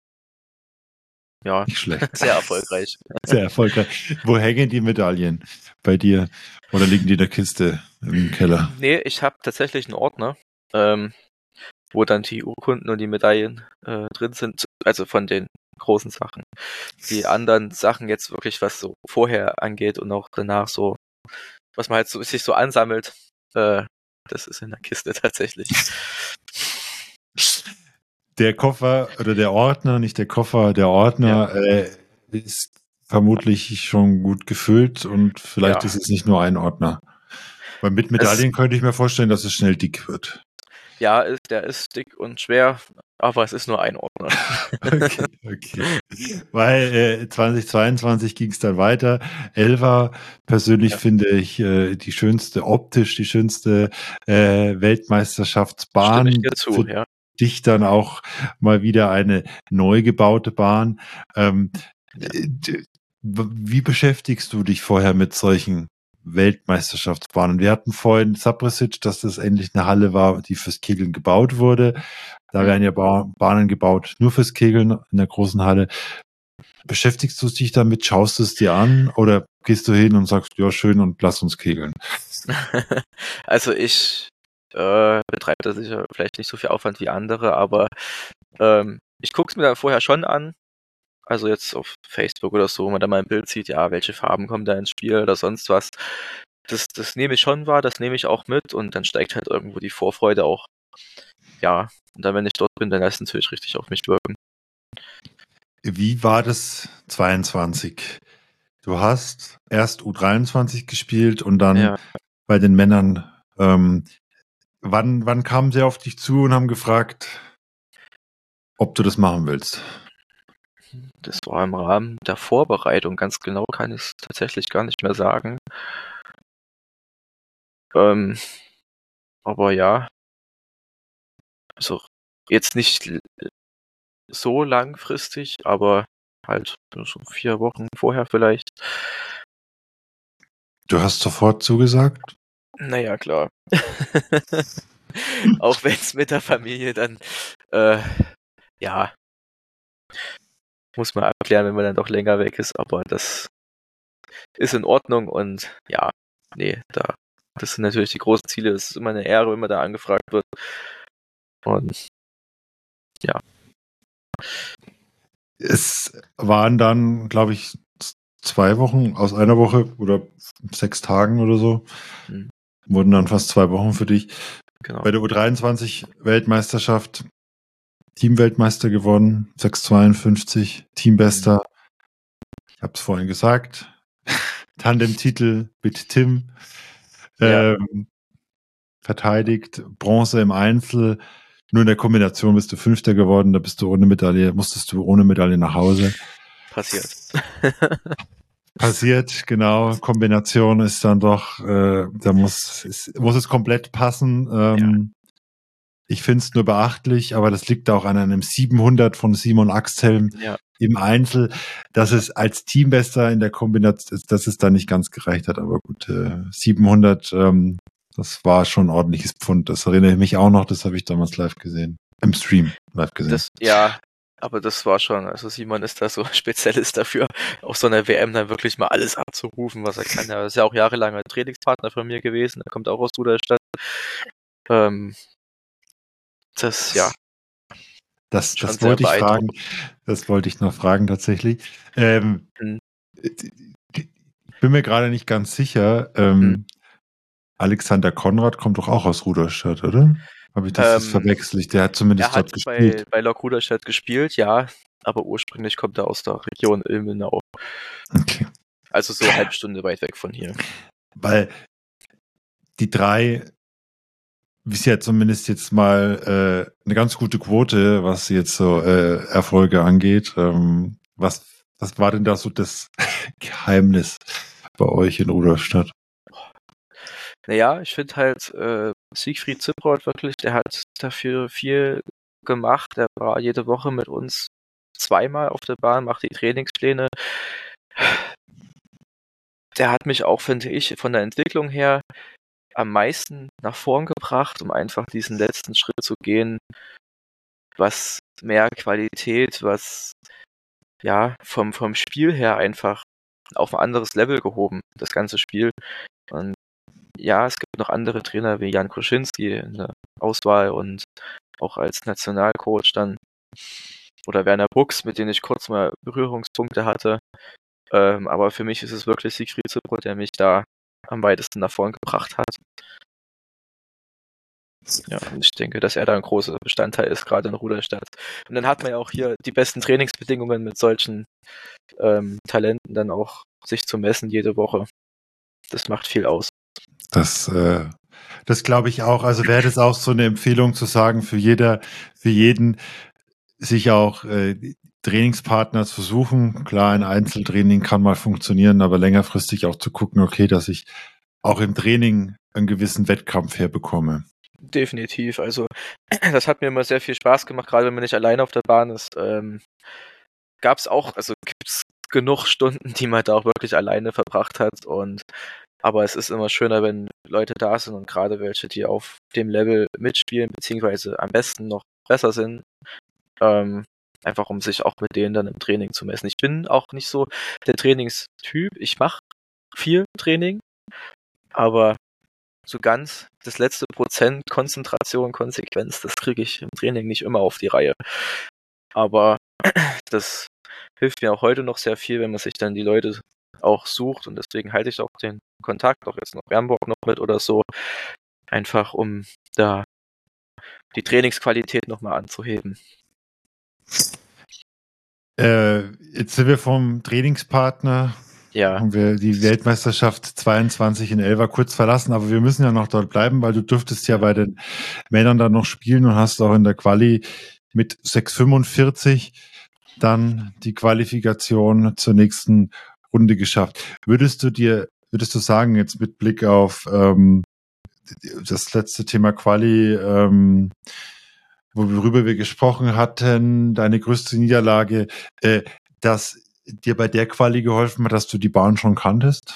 ja, Nicht schlecht. sehr erfolgreich. Sehr erfolgreich. Wo hängen die Medaillen bei dir? Oder liegen die in der Kiste im Keller? Nee, ich habe tatsächlich einen Ordner, ähm, wo dann die Urkunden und die Medaillen äh, drin sind, also von den großen Sachen. Die anderen Sachen jetzt wirklich, was so vorher angeht und auch danach so, was man halt so, sich so ansammelt, äh, das ist in der Kiste tatsächlich. Der Koffer oder der Ordner, nicht der Koffer, der Ordner äh, ist vermutlich schon gut gefüllt und vielleicht Ja. ist es nicht nur ein Ordner. Weil mit Medaillen könnte ich mir vorstellen, dass es schnell dick wird. Ja, ist, der ist dick und schwer, aber es ist nur ein Ordner. Okay, okay. Weil äh, zweitausendzweiundzwanzig ging es dann weiter. Elva persönlich Ja. finde ich äh, die schönste, optisch die schönste äh, Weltmeisterschaftsbahn. Stimme ich dir zu, Für ja. dich dann auch mal wieder eine neu gebaute Bahn. Ähm, Ja. äh, d- Wie beschäftigst du dich vorher mit solchen Weltmeisterschaftsbahnen? Wir hatten vorhin Zabrisic, dass das endlich eine Halle war, die fürs Kegeln gebaut wurde. Da Mhm. werden ja ba Bahnen gebaut, nur fürs Kegeln in der großen Halle. Beschäftigst du dich damit? Schaust du es dir an? Oder gehst du hin und sagst, ja, schön und lass uns kegeln? Also ich äh, betreibe da sicher vielleicht nicht so viel Aufwand wie andere, aber ähm, ich gucke es mir dann vorher schon an. Also jetzt auf Facebook oder so, wo man da mal ein Bild sieht, ja, welche Farben kommen da ins Spiel oder sonst was. Das, das nehme ich schon wahr, das nehme ich auch mit und dann steigt halt irgendwo die Vorfreude auch. Ja, und dann, wenn ich dort bin, dann lässt es natürlich richtig auf mich wirken. Wie war das zweiundzwanzig? Du hast erst U dreiundzwanzig gespielt und dann Ja. bei den Männern. Ähm, wann, wann kamen sie auf dich zu und haben gefragt, ob du das machen willst? Das war im Rahmen der Vorbereitung, ganz genau kann ich es tatsächlich gar nicht mehr sagen. Ähm, aber ja, also jetzt nicht l- so langfristig, aber halt so vier Wochen vorher vielleicht. Du hast sofort zugesagt? Naja, klar. Auch wenn es mit der Familie dann, äh, ja, muss man abklären, wenn man dann doch länger weg ist, aber das ist in Ordnung und ja, nee, da, das sind natürlich die großen Ziele. Es ist immer eine Ehre, wenn man da angefragt wird. Und ja. Es waren dann, glaube ich, zwei Wochen aus einer Woche oder sechs Tagen oder so. Hm. Wurden dann fast zwei Wochen für dich. Genau. Bei der U dreiundzwanzig Weltmeisterschaft Teamweltmeister geworden, sechs zweiundfünfzig, Teambester. Ich habe es vorhin gesagt. Tandem-Titel mit Tim. Ja. Ähm, verteidigt, Bronze im Einzel. Nur in der Kombination bist du Fünfter geworden, da bist du ohne Medaille, musstest du ohne Medaille nach Hause. Passiert. Passiert, genau. Kombination ist dann doch, äh, da muss, ist, muss es komplett passen. Ähm, ja. Ich finde es nur beachtlich, aber das liegt auch an einem siebenhundert von Simon Axthelm ja. im Einzel, dass es als Teambester in der Kombination, dass es da nicht ganz gereicht hat. Aber gut, äh, siebenhundert, ähm, das war schon ein ordentliches Pfund. Das erinnere ich mich auch noch, das habe ich damals live gesehen. Im Stream live gesehen. Das, ja, aber das war schon, also Simon ist da so Spezialist dafür, auf so einer W M dann wirklich mal alles abzurufen, was er kann. Er ist ja auch jahrelanger Trainingspartner von mir gewesen, er kommt auch aus Duderstadt. Ähm, das, ja. Das, das wollte ich fragen. Das wollte ich noch fragen tatsächlich. Ähm, hm. Ich bin mir gerade nicht ganz sicher. Ähm, hm. Alexander Konrad kommt doch auch aus Rudolstadt, oder? Habe ich das ähm, verwechselt? Der hat zumindest er hat dort gespielt. Bei, bei Lok Rudolstadt gespielt, ja. Aber ursprünglich kommt er aus der Region Ilmenau. Okay. Also so eine halbe Stunde weit weg von hier. Weil die drei ist ja zumindest jetzt mal äh, eine ganz gute Quote, was jetzt so äh, Erfolge angeht. Ähm, was, was war denn da so das Geheimnis bei euch in Rudolstadt? Naja, ich finde halt äh, Siegfried Zipproth wirklich, der hat dafür viel gemacht. Der war jede Woche mit uns zweimal auf der Bahn, macht die Trainingspläne. Der hat mich auch, finde ich, von der Entwicklung her am meisten nach vorn gebracht, um einfach diesen letzten Schritt zu gehen, was mehr Qualität, was ja vom, vom Spiel her einfach auf ein anderes Level gehoben, das ganze Spiel. Und ja, es gibt noch andere Trainer wie Jan Kruschinski in der Auswahl und auch als Nationalcoach dann oder Werner Buchs, mit denen ich kurz mal Berührungspunkte hatte. Ähm, aber für mich ist es wirklich Siegfried Zipproth, der mich da am weitesten nach vorn gebracht hat. Ja, und ich denke, dass er da ein großer Bestandteil ist, gerade in Rudolstadt. Und dann hat man ja auch hier die besten Trainingsbedingungen mit solchen ähm, Talenten dann auch sich zu messen jede Woche. Das macht viel aus. Das, äh, das glaube ich auch. Also wäre das auch so eine Empfehlung zu sagen, für jeder, für jeden, sich auch äh, Trainingspartner zu suchen. Klar, ein Einzeltraining kann mal funktionieren, aber längerfristig auch zu gucken, okay, dass ich auch im Training einen gewissen Wettkampf herbekomme. Definitiv. Also das hat mir immer sehr viel Spaß gemacht, gerade wenn man nicht alleine auf der Bahn ist. Ähm, gab es auch, also gibt es genug Stunden, die man da auch wirklich alleine verbracht hat. Und aber es ist immer schöner, wenn Leute da sind und gerade welche, die auf dem Level mitspielen, beziehungsweise am besten noch besser sind. Ähm, einfach um sich auch mit denen dann im Training zu messen. Ich bin auch nicht so der Trainingstyp. Ich mache viel Training, aber so ganz das letzte Prozent Konzentration, Konsequenz, das kriege ich im Training nicht immer auf die Reihe. Aber das hilft mir auch heute noch sehr viel, wenn man sich dann die Leute auch sucht und deswegen halte ich auch den Kontakt, auch jetzt noch Bernburg noch mit oder so, einfach um da die Trainingsqualität nochmal anzuheben. Äh, jetzt sind wir vom Trainingspartner, ja. haben wir die Weltmeisterschaft zweiundzwanzig in Elva kurz verlassen, aber wir müssen ja noch dort bleiben, weil du dürftest ja bei den Männern dann noch spielen und hast auch in der Quali mit sechs fünfundvierzig dann die Qualifikation zur nächsten Runde geschafft. Würdest du dir, würdest du sagen, jetzt mit Blick auf ähm, das letzte Thema Quali, ähm, worüber wir gesprochen hatten, deine größte Niederlage, äh, dass dir bei der Quali geholfen hat, dass du die Bahn schon kanntest?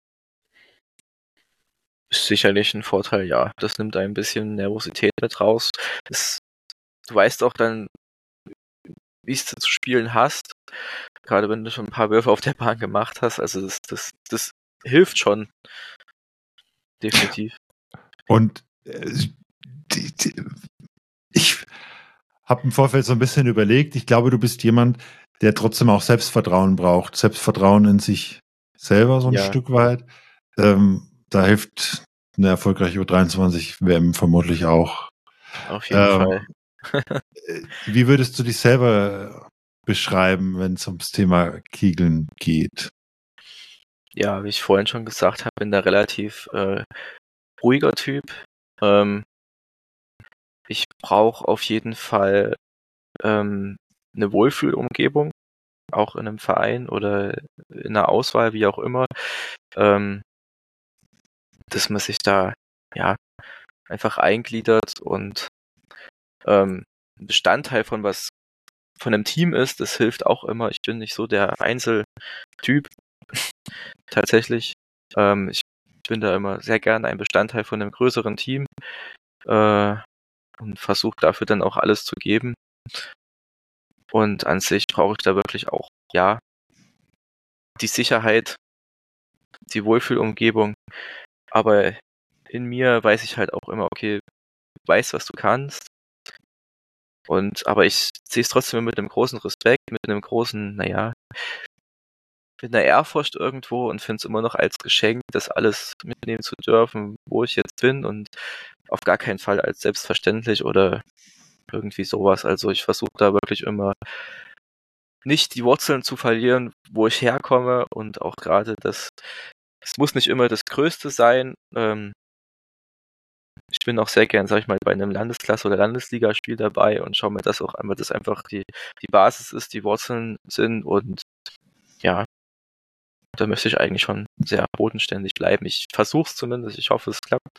Ist sicherlich ein Vorteil, ja. Das nimmt ein bisschen Nervosität mit raus. Das, du weißt auch dann, wie es zu spielen hast, gerade wenn du schon ein paar Würfe auf der Bahn gemacht hast. Also das, das, das hilft schon. Definitiv. Und äh, die, die, ich habe im Vorfeld so ein bisschen überlegt, ich glaube, du bist jemand, der trotzdem auch Selbstvertrauen braucht. Selbstvertrauen in sich selber so ein ja. Stück weit. Ähm, da hilft eine erfolgreiche U dreiundzwanzig W M vermutlich auch. Auf jeden ähm, Fall. Wie würdest du dich selber beschreiben, wenn es ums Thema Kegeln geht? Ja, wie ich vorhin schon gesagt habe, bin da relativ äh, ruhiger Typ. Ähm, ich brauche auf jeden Fall ähm, eine Wohlfühlumgebung, auch in einem Verein oder in einer Auswahl, wie auch immer, ähm, dass man sich da ja einfach eingliedert und ähm, ein Bestandteil von was von einem Team ist, das hilft auch immer. Ich bin nicht so der Einzeltyp tatsächlich. Ähm, ich bin da immer sehr gerne ein Bestandteil von einem größeren Team äh, und versuche dafür dann auch alles zu geben. Und an sich brauche ich da wirklich auch, ja, die Sicherheit, die Wohlfühlumgebung. Aber in mir weiß ich halt auch immer, okay, du weißt, was du kannst. Und aber ich sehe es trotzdem mit einem großen Respekt, mit einem großen, naja, mit einer Ehrfurcht irgendwo und finde es immer noch als Geschenk, das alles mitnehmen zu dürfen, wo ich jetzt bin und auf gar keinen Fall als selbstverständlich oder irgendwie sowas. Also ich versuche da wirklich immer nicht die Wurzeln zu verlieren, wo ich herkomme und auch gerade das, es muss nicht immer das Größte sein. Ähm, ich bin auch sehr gern, sag ich mal, bei einem Landesklasse- oder Landesligaspiel dabei und schaue mir das auch an, weil das einfach die, die Basis ist, die Wurzeln sind und ja, da möchte ich eigentlich schon sehr bodenständig bleiben. Ich versuche es zumindest, ich hoffe, es klappt.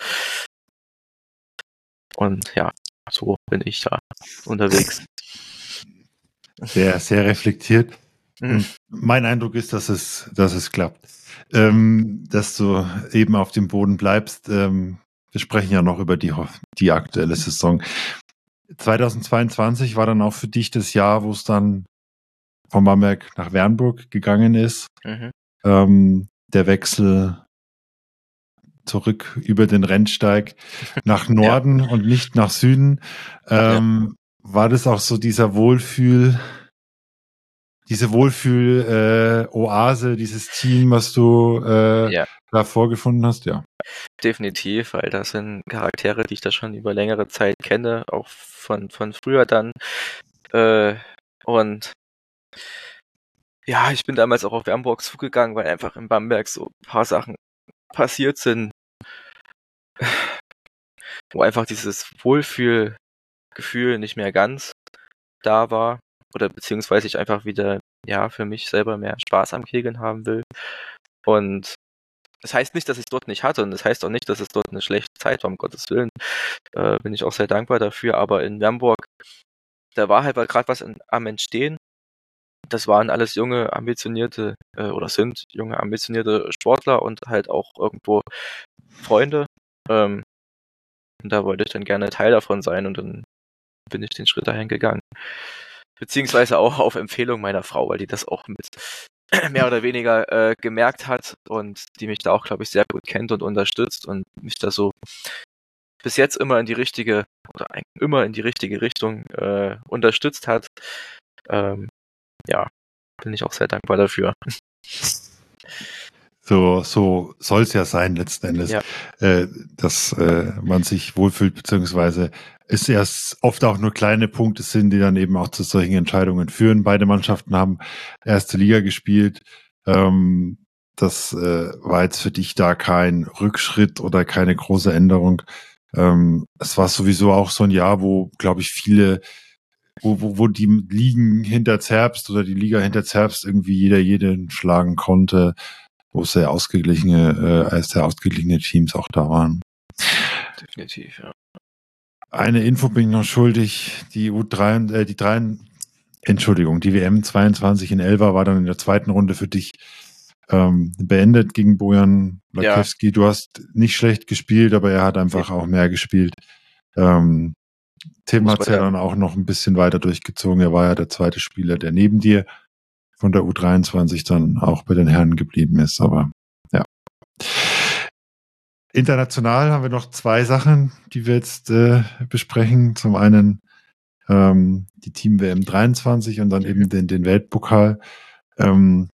Und ja, so bin ich da unterwegs. Sehr, sehr reflektiert. Mhm. Und mein Eindruck ist, dass es, dass es klappt. Ähm, dass du eben auf dem Boden bleibst. Ähm, wir sprechen ja noch über die, die aktuelle Saison. zweitausendzweiundzwanzig war dann auch für dich das Jahr, wo es dann von Bamberg nach Wernburg gegangen ist. Mhm. Ähm, der Wechsel zurück über den Rennsteig nach Norden ja. und nicht nach Süden. Ähm, ja. War das auch so dieser Wohlfühl, diese Wohlfühl-Oase, äh, dieses Team, was du äh, ja. da vorgefunden hast? Ja. Definitiv, weil das sind Charaktere, die ich da schon über längere Zeit kenne, auch von, von früher dann. Äh, und ja, ich bin damals auch auf Wernburg zugegangen, weil einfach in Bamberg so ein paar Sachen passiert sind, wo einfach dieses Wohlfühlgefühl nicht mehr ganz da war oder beziehungsweise ich einfach wieder, ja, für mich selber mehr Spaß am Kegeln haben will. Und das heißt nicht, dass ich es dort nicht hatte und das heißt auch nicht, dass es dort eine schlechte Zeit war, um Gottes Willen. Äh, bin ich auch sehr dankbar dafür, aber in Wernburg, da war halt gerade was in, am Entstehen. Das waren alles junge, ambitionierte äh, oder sind junge, ambitionierte Sportler und halt auch irgendwo Freunde. Ähm, und da wollte ich dann gerne Teil davon sein und dann bin ich den Schritt dahin gegangen. Beziehungsweise auch auf Empfehlung meiner Frau, weil die das auch mit mehr oder weniger äh, gemerkt hat und die mich da auch, glaube ich, sehr gut kennt und unterstützt und mich da so bis jetzt immer in die richtige oder eigentlich immer in die richtige Richtung äh, unterstützt hat. Ähm, ja, bin ich auch sehr dankbar dafür. So, so soll es ja sein, letzten Endes, ja. äh, dass äh, man sich wohlfühlt, beziehungsweise es erst oft auch nur kleine Punkte sind, die dann eben auch zu solchen Entscheidungen führen. Beide Mannschaften haben erste Liga gespielt. Ähm, das äh, war jetzt für dich da kein Rückschritt oder keine große Änderung. Ähm, es war sowieso auch so ein Jahr, wo, glaube ich, viele Wo, wo, wo die Ligen hinter Zerbst oder die Liga hinter Zerbst irgendwie jeder jeden schlagen konnte, wo sehr ausgeglichene, äh, sehr ausgeglichene Teams auch da waren. Definitiv, ja. Eine Info bin ich noch schuldig. Die U drei, äh, die drei, Entschuldigung, die W M zweiundzwanzig in Elva war dann in der zweiten Runde für dich ähm, beendet gegen Bojan Lakewski. Ja. Du hast nicht schlecht gespielt, aber er hat einfach ja. auch mehr gespielt. Ähm, Tim hat es ja dann auch noch ein bisschen weiter durchgezogen. Er war ja der zweite Spieler, der neben dir von der U dreiundzwanzig dann auch bei den Herren geblieben ist. Aber ja. International haben wir noch zwei Sachen, die wir jetzt äh, besprechen. Zum einen ähm, die Team-W M dreiundzwanzig und dann eben den, den Weltpokal. Ähm,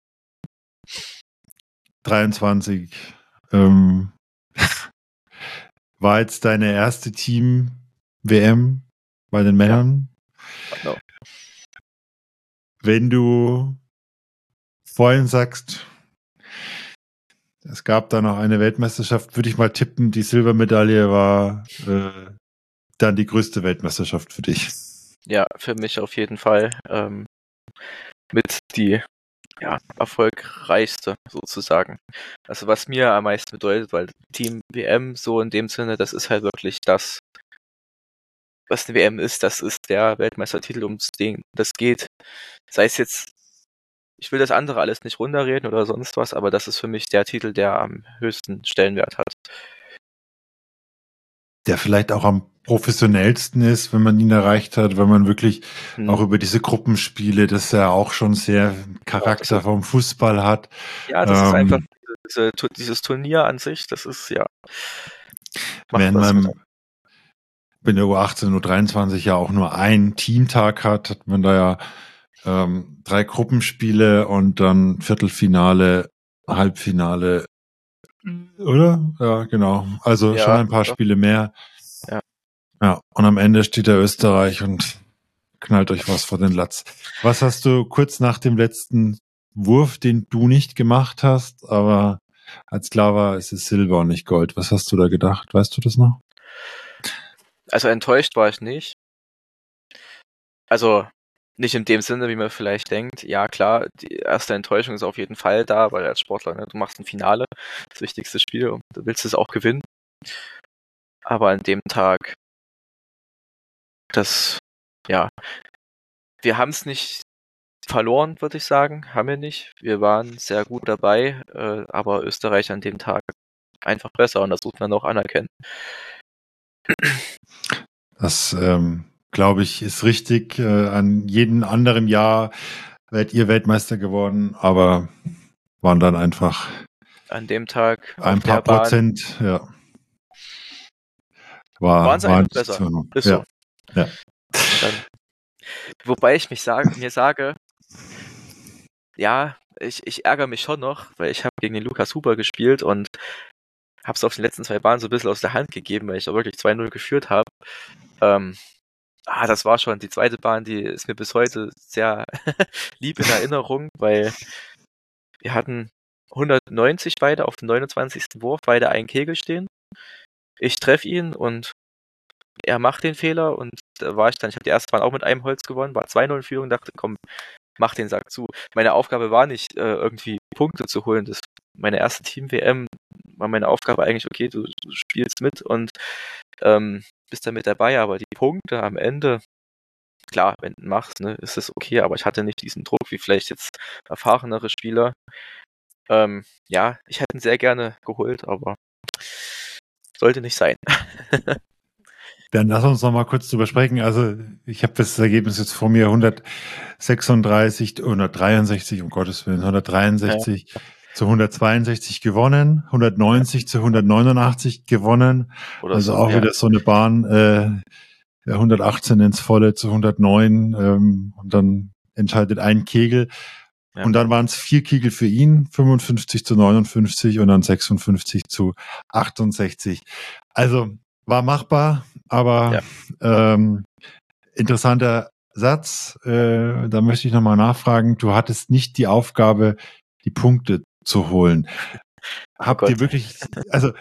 dreiundzwanzig ähm, war jetzt deine erste Team-W M bei den Männern. Ja. Genau. Wenn du vorhin sagst, es gab da noch eine Weltmeisterschaft, würde ich mal tippen, die Silbermedaille war äh, dann die größte Weltmeisterschaft für dich. Ja, für mich auf jeden Fall. Ähm, mit die ja, erfolgreichste sozusagen. Also was mir am meisten bedeutet, weil Team W M so in dem Sinne, das ist halt wirklich das, was eine W M ist, das ist der Weltmeistertitel, um den das geht. Sei es jetzt, ich will das andere alles nicht runterreden oder sonst was, aber das ist für mich der Titel, der am höchsten Stellenwert hat. Der vielleicht auch am professionellsten ist, wenn man ihn erreicht hat, wenn man wirklich hm. auch über diese Gruppenspiele, das ja auch schon sehr Charakter ja, vom Fußball hat. Ja, das ähm, ist einfach diese, dieses Turnier an sich, das ist ja... Während man, wenn der U achtzehn, U dreiundzwanzig ja auch nur einen Teamtag hat, hat man da ja ähm, drei Gruppenspiele und dann Viertelfinale, Halbfinale, oder? Ja, genau. Also Ja, schon ein paar doch. Spiele mehr. Ja. Ja, und am Ende steht der Österreich und knallt euch was vor den Latz. Was hast du kurz nach dem letzten Wurf, den du nicht gemacht hast, aber als klar war, es ist Silber und nicht Gold. Was hast du da gedacht? Weißt du das noch? Also enttäuscht war ich nicht. Also nicht in dem Sinne, wie man vielleicht denkt. Ja, klar, die erste Enttäuschung ist auf jeden Fall da, weil als Sportler, ne, du machst ein Finale, das wichtigste Spiel, und du willst es auch gewinnen. Aber an dem Tag, das, ja, wir haben es nicht verloren, würde ich sagen. Haben wir nicht. Wir waren sehr gut dabei, äh, aber Österreich an dem Tag einfach besser, und das muss man auch anerkennen. Das, ähm, glaube ich, ist richtig. Äh, an jedem anderen Jahr wärt ihr Weltmeister geworden, aber waren dann einfach An dem Tag ein auf paar der Bahn Prozent, ja. waren War, sie war einfach nicht besser. zu, Ist ja, so. ja. Und dann, wobei ich mich sage, mir sage, ja, ich, ich ärgere mich schon noch, weil ich habe gegen den Lukas Huber gespielt und habe es auf den letzten zwei Bahnen so ein bisschen aus der Hand gegeben, weil ich da wirklich zwei null geführt habe. Ähm, ah, das war schon die zweite Bahn, die ist mir bis heute sehr lieb in Erinnerung, weil wir hatten hundertneunzig beide auf dem neunundzwanzigsten Wurf, beide einen Kegel stehen. Ich treffe ihn und er macht den Fehler, und da war ich dann, ich habe die erste Bahn auch mit einem Holz gewonnen, war zwei null in Führung, dachte, komm, mach den Sack zu. Meine Aufgabe war nicht, äh, irgendwie Punkte zu holen. Das, meine erste Team-W M war meine Aufgabe eigentlich, okay, du, du spielst mit und ähm, bist da mit dabei, aber die Punkte am Ende, klar, wenn du machst, ne, ist es okay, aber ich hatte nicht diesen Druck, wie vielleicht jetzt erfahrenere Spieler. Ähm, ja, ich hätte ihn sehr gerne geholt, aber sollte nicht sein. Dann lass uns noch mal kurz drüber sprechen. Also ich habe das Ergebnis jetzt vor mir, hundertsechsunddreißig, hundertdreiundsechzig, um Gottes Willen, hundertdreiundsechzig ja. zu hundertzweiundsechzig gewonnen, hundertneunzig ja. zu hundertneunundachtzig gewonnen. Oder also so, auch ja. wieder so eine Bahn, äh, hundertachtzehn ins Volle zu hundertneun, ähm, und dann entscheidet ein Kegel. Ja. Und dann waren es vier Kegel für ihn, fünfundfünfzig zu neunundfünfzig und dann sechsundfünfzig zu achtundsechzig. Also war machbar, aber ja. ähm, interessanter Satz. Äh, da möchte ich nochmal nachfragen. Du hattest nicht die Aufgabe, die Punkte zu holen. Oh Habt Gott. ihr wirklich, also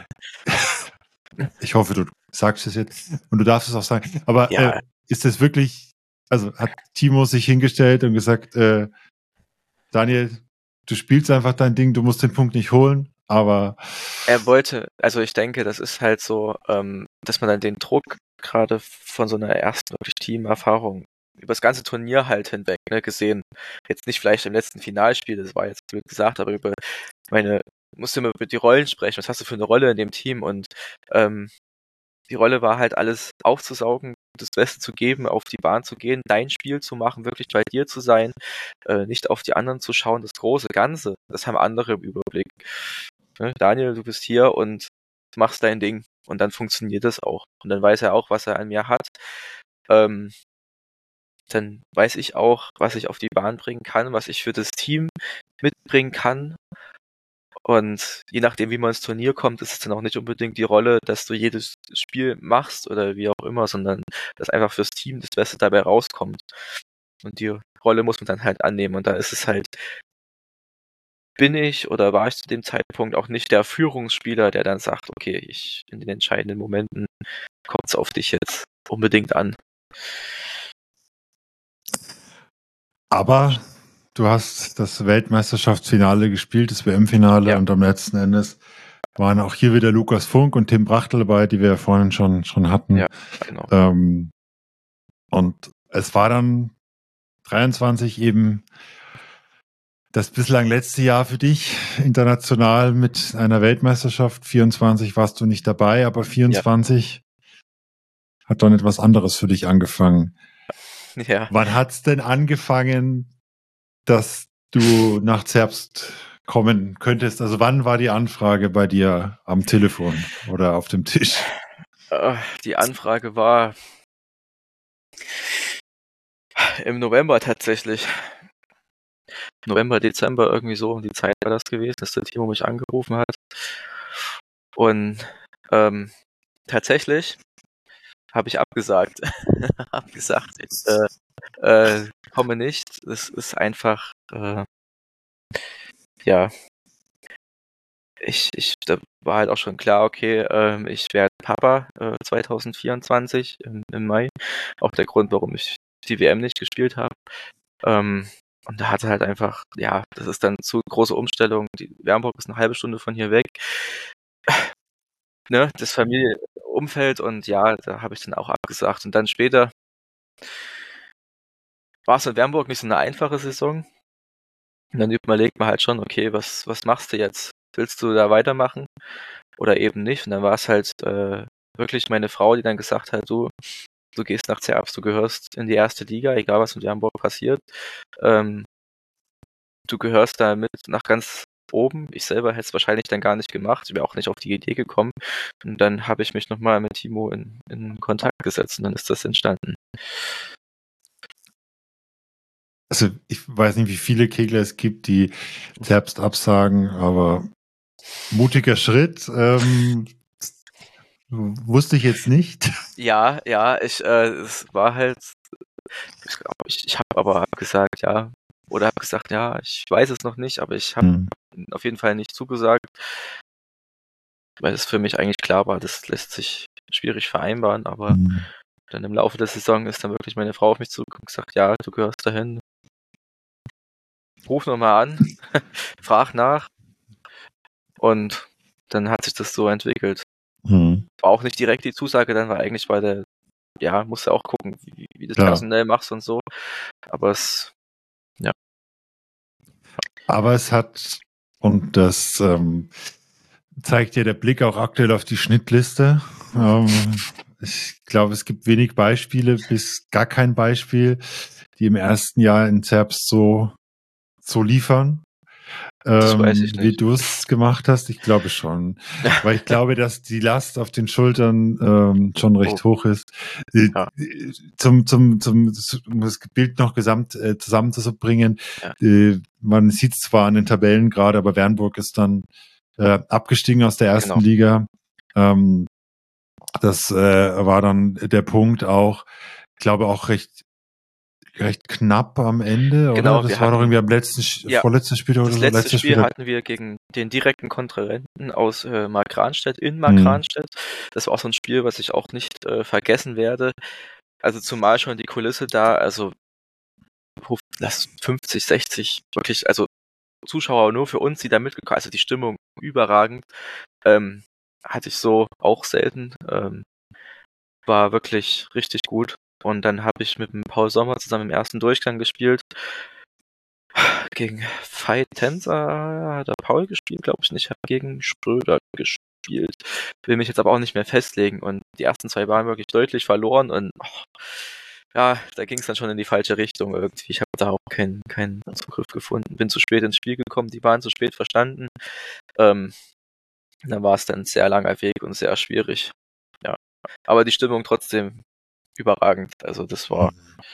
ich hoffe, du sagst es jetzt und du darfst es auch sagen, aber ja. äh, ist das wirklich, also hat Timo sich hingestellt und gesagt, äh, Daniel, du spielst einfach dein Ding, du musst den Punkt nicht holen, aber er wollte, also ich denke, das ist halt so, ähm, dass man dann den Druck gerade von so einer ersten wirklich Teamerfahrung über das ganze Turnier halt hinweg, ne, gesehen. Jetzt nicht vielleicht im letzten Finalspiel, das war jetzt blöd gesagt, aber über meine, musst du immer über die Rollen sprechen, was hast du für eine Rolle in dem Team, und ähm, die Rolle war halt alles aufzusaugen, das Beste zu geben, auf die Bahn zu gehen, dein Spiel zu machen, wirklich bei dir zu sein, äh, nicht auf die anderen zu schauen, das große Ganze, das haben andere im Überblick. Ne? Daniel, du bist hier und machst dein Ding, und dann funktioniert das auch. Und dann weiß er auch, was er an mir hat. Ähm, dann weiß ich auch, was ich auf die Bahn bringen kann, was ich für das Team mitbringen kann. Und je nachdem, wie man ins Turnier kommt, ist es dann auch nicht unbedingt die Rolle, dass du jedes Spiel machst oder wie auch immer, sondern dass einfach fürs Team das Beste dabei rauskommt. Und die Rolle muss man dann halt annehmen. Und da ist es halt, bin ich oder war ich zu dem Zeitpunkt auch nicht der Führungsspieler, der dann sagt, okay, ich in den entscheidenden Momenten kommt es auf dich jetzt unbedingt an. Aber du hast das Weltmeisterschaftsfinale gespielt, das W M-Finale, ja. Und am letzten Endes waren auch hier wieder Lukas Funk und Tim Brachtel dabei, die wir ja vorhin schon, schon hatten. Ja, genau. Ähm, und es war dann dreiundzwanzig eben das bislang letzte Jahr für dich international mit einer Weltmeisterschaft. vierundzwanzig warst du nicht dabei, aber vierundzwanzig ja. hat dann etwas anderes für dich angefangen. Ja. Wann hat's denn angefangen, dass du nach Zerbst kommen könntest? Also wann war die Anfrage bei dir am Telefon oder auf dem Tisch? Äh, die Anfrage war im November tatsächlich. November, Dezember, irgendwie so um die Zeit war das gewesen, dass der Timo mich angerufen hat. Und ähm, tatsächlich habe ich abgesagt. Hab gesagt, ich äh, äh, komme nicht. Es ist einfach, äh, ja, ich, ich, da war halt auch schon klar, okay, ähm, ich werde Papa äh, zwanzig vierundzwanzig im, im Mai. Auch der Grund, warum ich die W M nicht gespielt habe. Ähm, und da hatte halt einfach, ja, das ist dann zu große Umstellung. Die Bernburg ist eine halbe Stunde von hier weg. Ne, das Familienumfeld und ja, da habe ich dann auch abgesagt. Und dann später war es in Bernburg nicht so eine einfache Saison. Und dann überlegt man halt schon, okay, was, was machst du jetzt? Willst du da weitermachen oder eben nicht? Und dann war es halt äh, wirklich meine Frau, die dann gesagt hat, du, du gehst nach Zerbst, du gehörst in die erste Liga, egal was mit Bernburg passiert. Ähm, du gehörst da mit nach ganz oben. Ich selber hätte es wahrscheinlich dann gar nicht gemacht. Ich wäre auch nicht auf die Idee gekommen. Und dann habe ich mich nochmal mit Timo in, in Kontakt gesetzt und dann ist das entstanden. Also ich weiß nicht, wie viele Kegler es gibt, die Zerbst absagen, aber mutiger Schritt. Ähm, wusste ich jetzt nicht. Ja, ja, ich, äh, es war halt, ich glaube, ich, ich habe aber gesagt, ja, oder habe gesagt, ja, ich weiß es noch nicht, aber ich habe Hm. auf jeden Fall nicht zugesagt, weil es für mich eigentlich klar war, das lässt sich schwierig vereinbaren, aber Hm. dann im Laufe der Saison ist dann wirklich meine Frau auf mich zugekommen und gesagt, ja, du gehörst dahin. Ruf nochmal an, frag nach und dann hat sich das so entwickelt. Hm. War auch nicht direkt die Zusage, dann war eigentlich bei der, ja, musst du auch gucken, wie, wie du das Klar. personell machst und so, aber es, ja. Aber es hat, und das ähm, zeigt ja der Blick auch aktuell auf die Schnittliste. Ähm, ich glaube, es gibt wenig Beispiele, bis gar kein Beispiel, die im ersten Jahr in Zerbst so, so liefern. Das weiß Ähm, ich wie nicht. du es gemacht hast, ich glaube schon. Weil ich glaube, dass die Last auf den Schultern ähm, schon recht Oh. hoch ist. Äh, Ja. Zum, zum, zum, um das Bild noch gesamt äh, zusammenzubringen. Ja. Äh, man sieht es zwar an den Tabellen gerade, aber Bernburg ist dann äh, abgestiegen aus der ersten Genau. Liga. Ähm, das äh, war dann der Punkt auch, ich glaube auch recht recht knapp am Ende, Genau, oder? Das wir war doch hatten, irgendwie am letzten, ja, vorletzten Spiel oder das so. letzte Letztes Spiel Spiel. hatten wir gegen den direkten Kontrahenten aus äh, Markranstädt in Hm. Markranstädt. Das war auch so ein Spiel, was ich auch nicht äh, vergessen werde. Also zumal schon die Kulisse da, also lass fünfzig, sechzig, wirklich, also Zuschauer nur für uns, die da mitgekommen, also die Stimmung überragend. Ähm, hatte ich so auch selten. Ähm, war wirklich richtig gut. Und dann habe ich mit dem Paul Sommer zusammen im ersten Durchgang gespielt. Gegen Veit Tenser hat der Paul gespielt, glaube ich nicht. Ich habe gegen Schröder gespielt. Will mich jetzt aber auch nicht mehr festlegen. Und die ersten zwei waren wirklich deutlich verloren. Und oh, ja, da ging es dann schon in die falsche Richtung irgendwie. Ich habe da auch keinen keinen Zugriff gefunden. Bin zu spät ins Spiel gekommen. Die waren zu spät verstanden. Ähm, dann war es dann ein sehr langer Weg und sehr schwierig. Ja, aber die Stimmung trotzdem überragend. Also das war...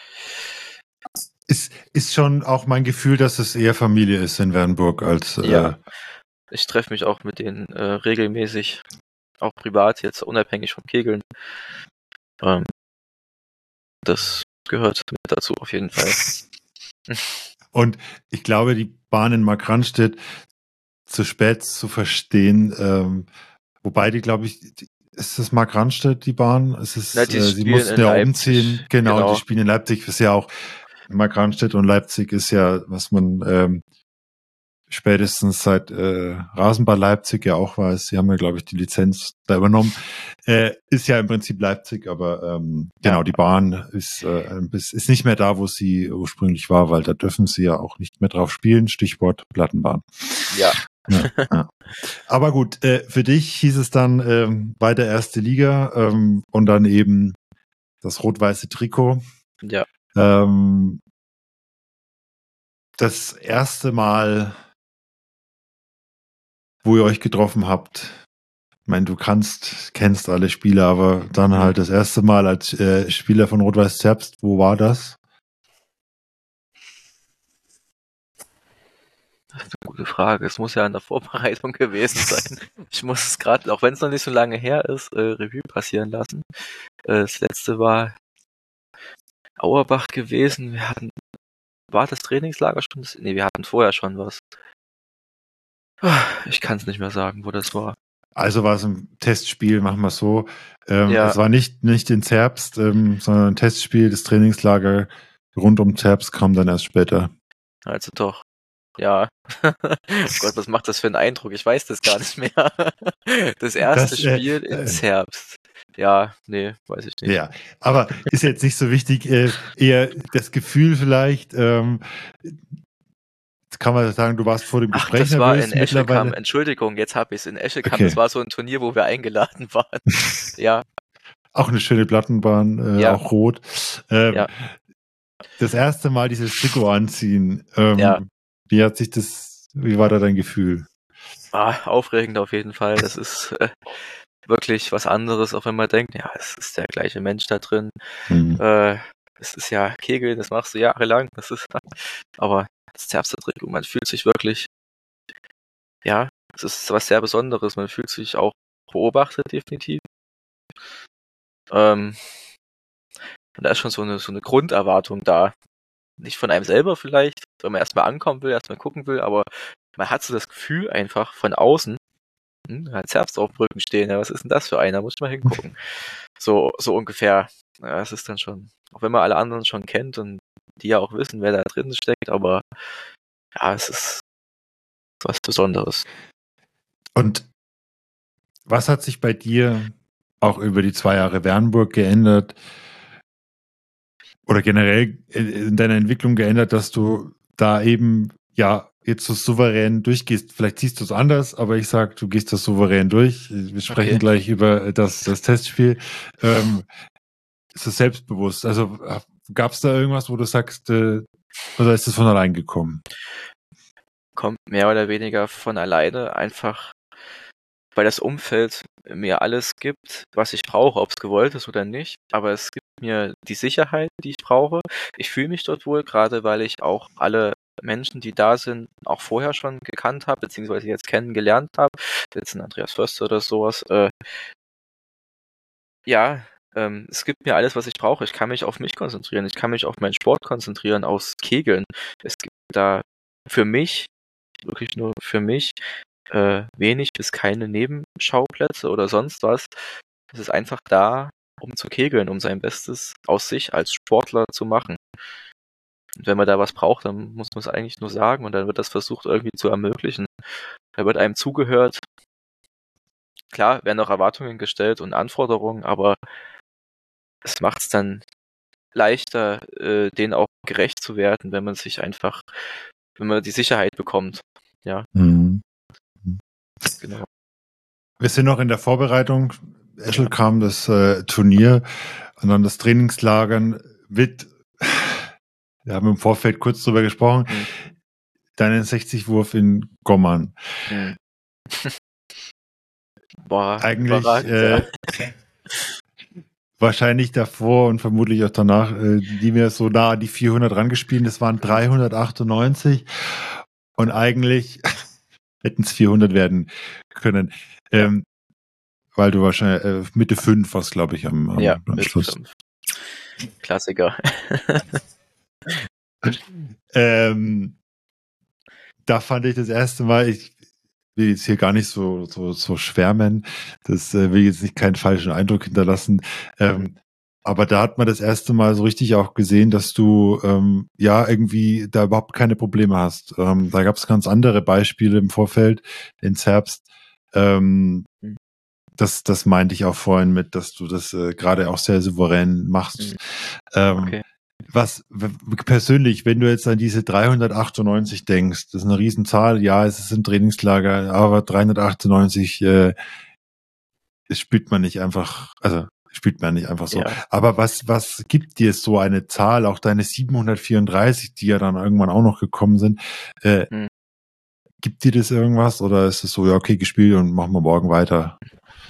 Ist, ist schon auch mein Gefühl, dass es eher Familie ist in Wernburg als... Ja, Äh, ich treffe mich auch mit denen äh, regelmäßig, auch privat, jetzt unabhängig vom Kegeln. Ähm, das gehört mit dazu auf jeden Fall. und ich glaube, die Bahn in Markranstädt zu spät zu verstehen, ähm, wobei die, glaube ich, die, ist das Markranstädt, die Bahn? Es ist, Na, die äh, sie spielen mussten in ja Leipzig, umziehen. Genau, genau. die spielen in Leipzig, ist ja auch Markranstädt und Leipzig ist ja, was man ähm, spätestens seit äh, Rasenball Leipzig ja auch weiß, sie haben ja, glaube ich, die Lizenz da übernommen, äh, ist ja im Prinzip Leipzig, aber ähm, genau, Ja. die Bahn ist, äh, ist nicht mehr da, wo sie ursprünglich war, weil da dürfen sie ja auch nicht mehr drauf spielen, Stichwort Plattenbahn. Ja. Ja, ja. Aber gut, äh, für dich hieß es dann ähm, weiter erste Liga ähm, und dann eben das rot-weiße Trikot. Ja. Ähm, das erste Mal, wo ihr euch getroffen habt, Ich meine, du kannst, kennst alle Spieler, aber dann halt das erste Mal als äh, Spieler von Rot-Weiß Zerbst, wo war das? Das ist eine gute Frage. Es muss ja in der Vorbereitung gewesen sein. Ich muss es gerade, auch wenn es noch nicht so lange her ist, äh, Revue passieren lassen. Äh, das letzte war Auerbach gewesen. Wir hatten, war das Trainingslager schon? Das, nee, wir hatten vorher schon was. Ich kann es nicht mehr sagen, wo das war. Also war es ein Testspiel, machen wir es so. Ähm, Ja. Es war nicht, nicht in Zerbst, ähm, sondern ein Testspiel. Das Trainingslager rund um Zerbst kam dann erst später. Also doch. Ja. Oh Gott, was macht das für einen Eindruck? Ich weiß das gar nicht mehr. Das erste Das, äh, Spiel in äh, Zerbst. Ja, nee, weiß ich nicht. Ja, aber ist jetzt nicht so wichtig. Äh, eher das Gefühl vielleicht. Ähm, kann man sagen, du warst vor dem Ach, Gespräch das war nervös in Eschekam. mittlerweile. Entschuldigung, jetzt habe ich es in Eschekam. Okay. Das war so ein Turnier, wo wir eingeladen waren. Ja, Auch eine schöne Plattenbahn, äh, Ja. auch rot. Ähm, Ja. Das erste Mal dieses Trikot anziehen. Ähm, Ja. Wie hat sich das, wie war da dein Gefühl? ah, aufregend auf jeden Fall. Das ist äh, wirklich was anderes, auch wenn man denkt, ja, es ist der gleiche Mensch da drin. Mhm. Äh, es ist ja Kegeln, das machst du jahrelang. Das ist, aber das Zerbster Trikot, man fühlt sich wirklich, ja, es ist was sehr Besonderes. Man fühlt sich auch beobachtet, definitiv. Ähm, und da ist schon so eine, so eine Grunderwartung da. Nicht von einem selber vielleicht, wenn man erstmal ankommen will, erstmal gucken will, aber man hat so das Gefühl einfach von außen, hm, hat Zerbst auf dem Rücken stehen, ja, was ist denn das für einer? Muss ich mal hingucken. So, so ungefähr. Ja, das ist dann schon, auch wenn man alle anderen schon kennt und die ja auch wissen, wer da drin steckt, aber ja, es ist was Besonderes. Und was hat sich bei dir auch über die zwei Jahre Wernburg geändert oder generell in deiner Entwicklung geändert, dass du da eben ja jetzt so souverän durchgehst? Vielleicht siehst du es anders, aber ich sag, du gehst das souverän durch. Wir sprechen Okay. gleich über das, das Testspiel. Ähm, ist es selbstbewusst? Also gab es da irgendwas, wo du sagst, äh, oder ist es von allein gekommen? Kommt mehr oder weniger von alleine, einfach weil das Umfeld mir alles gibt, was ich brauche, ob es gewollt ist oder nicht. Aber es gibt mir die Sicherheit, die ich brauche. Ich fühle mich dort wohl, gerade weil ich auch alle Menschen, die da sind, auch vorher schon gekannt habe, beziehungsweise jetzt kennengelernt habe. Jetzt ein Andreas Förster oder sowas. Äh, ja, ähm, es gibt mir alles, was ich brauche. Ich kann mich auf mich konzentrieren. Ich kann mich auf meinen Sport konzentrieren, aufs Kegeln. Es gibt da für mich, wirklich nur für mich, äh, wenig bis keine Nebenschauplätze oder sonst was. Es ist einfach da, um zu kegeln, um sein Bestes aus sich als Sportler zu machen. Und wenn man da was braucht, dann muss man es eigentlich nur sagen und dann wird das versucht irgendwie zu ermöglichen. Da wird einem zugehört. Klar, werden auch Erwartungen gestellt und Anforderungen, aber es macht es dann leichter, äh, denen auch gerecht zu werden, wenn man sich einfach, wenn man die Sicherheit bekommt. Ja. Mhm. Genau. Wir sind noch in der Vorbereitung. Eschel kam das äh, Turnier und dann das Trainingslagern wird, wir haben im Vorfeld kurz drüber gesprochen, Mhm. deinen sechzig-Wurf in Gommern. Mhm. Boah, Eigentlich überragend, äh, ja. wahrscheinlich davor und vermutlich auch danach, äh, die mir so nah an die vierhundert rangespielt. Das waren dreihundertachtundneunzig und eigentlich hätten es vierhundert werden können. Ja. Ähm, weil du wahrscheinlich äh, Mitte fünf warst, glaube ich, am, am, Ja, am Mitte Schluss. fünf. Klassiker. ähm, da fand ich das erste Mal, ich will jetzt hier gar nicht so, so, so schwärmen, das äh, will jetzt nicht keinen falschen Eindruck hinterlassen, ähm, aber da hat man das erste Mal so richtig auch gesehen, dass du ähm, ja irgendwie da überhaupt keine Probleme hast. Ähm, da gab es ganz andere Beispiele im Vorfeld in Zerbst. Ähm, Mhm. das, das meinte ich auch vorhin mit, dass du das äh, gerade auch sehr souverän machst. Mhm. Ähm, Okay. Was w- persönlich, wenn du jetzt an diese dreihundertachtundneunzig denkst, das ist eine Riesenzahl, ja, es ist ein Trainingslager, aber dreihundertachtundneunzig, äh, das spielt man nicht einfach, also spielt man nicht einfach so. Ja. Aber was, was gibt dir so eine Zahl, auch deine siebenhundertvierunddreißig, die ja dann irgendwann auch noch gekommen sind, äh, Mhm. gibt dir das irgendwas oder ist es so, ja, okay, gespielt und machen wir morgen weiter?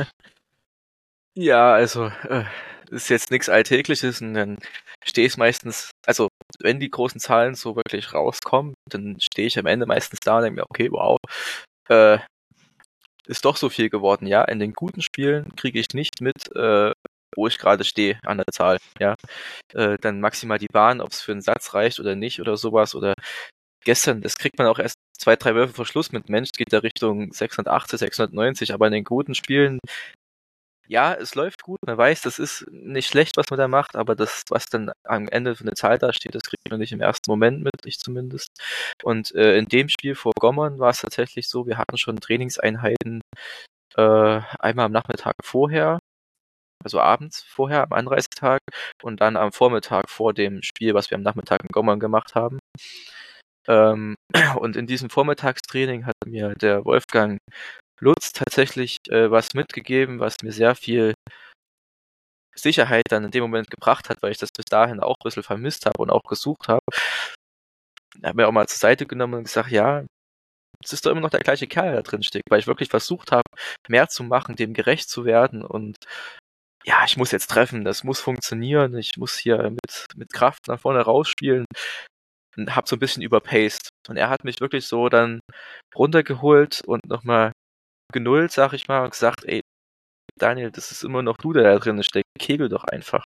Ja, also äh, ist jetzt nichts Alltägliches und dann stehe ich meistens, also wenn die großen Zahlen so wirklich rauskommen, dann stehe ich am Ende meistens da und denke mir, okay, wow, äh, ist doch so viel geworden, ja. In den guten Spielen kriege ich nicht mit, äh, wo ich gerade stehe an der Zahl, ja. Äh, dann maximal die Bahn, ob es für einen Satz reicht oder nicht oder sowas. Oder gestern, das kriegt man auch erst zwei, drei Würfe vor Schluss mit. Mensch, geht da Richtung sechshundertachtzig, sechshundertneunzig, aber in den guten Spielen, ja, es läuft gut. Man weiß, das ist nicht schlecht, was man da macht, aber das, was dann am Ende für eine Zahl da steht, das kriegt man nicht im ersten Moment mit, ich zumindest. Und äh, in dem Spiel vor Gommern war es tatsächlich so, wir hatten schon Trainingseinheiten äh, einmal am Nachmittag vorher, also abends vorher am Anreisetag und dann am Vormittag vor dem Spiel, was wir am Nachmittag in Gommern gemacht haben. Ähm, und in diesem Vormittagstraining hat mir der Wolfgang Lutz tatsächlich äh, was mitgegeben, was mir sehr viel Sicherheit dann in dem Moment gebracht hat, weil ich das bis dahin auch ein bisschen vermisst habe und auch gesucht habe. Er hat mir auch mal zur Seite genommen und gesagt, ja, es ist doch immer noch der gleiche Kerl, der da drin steckt, weil ich wirklich versucht habe, mehr zu machen, dem gerecht zu werden und ja, ich muss jetzt treffen, das muss funktionieren, ich muss hier mit, mit Kraft nach vorne rausspielen und habe so ein bisschen überpaced. Und er hat mich wirklich so dann runtergeholt und nochmal genullt, sag ich mal, und gesagt, ey, Daniel, das ist immer noch du, der da drin steckt, kegel doch einfach.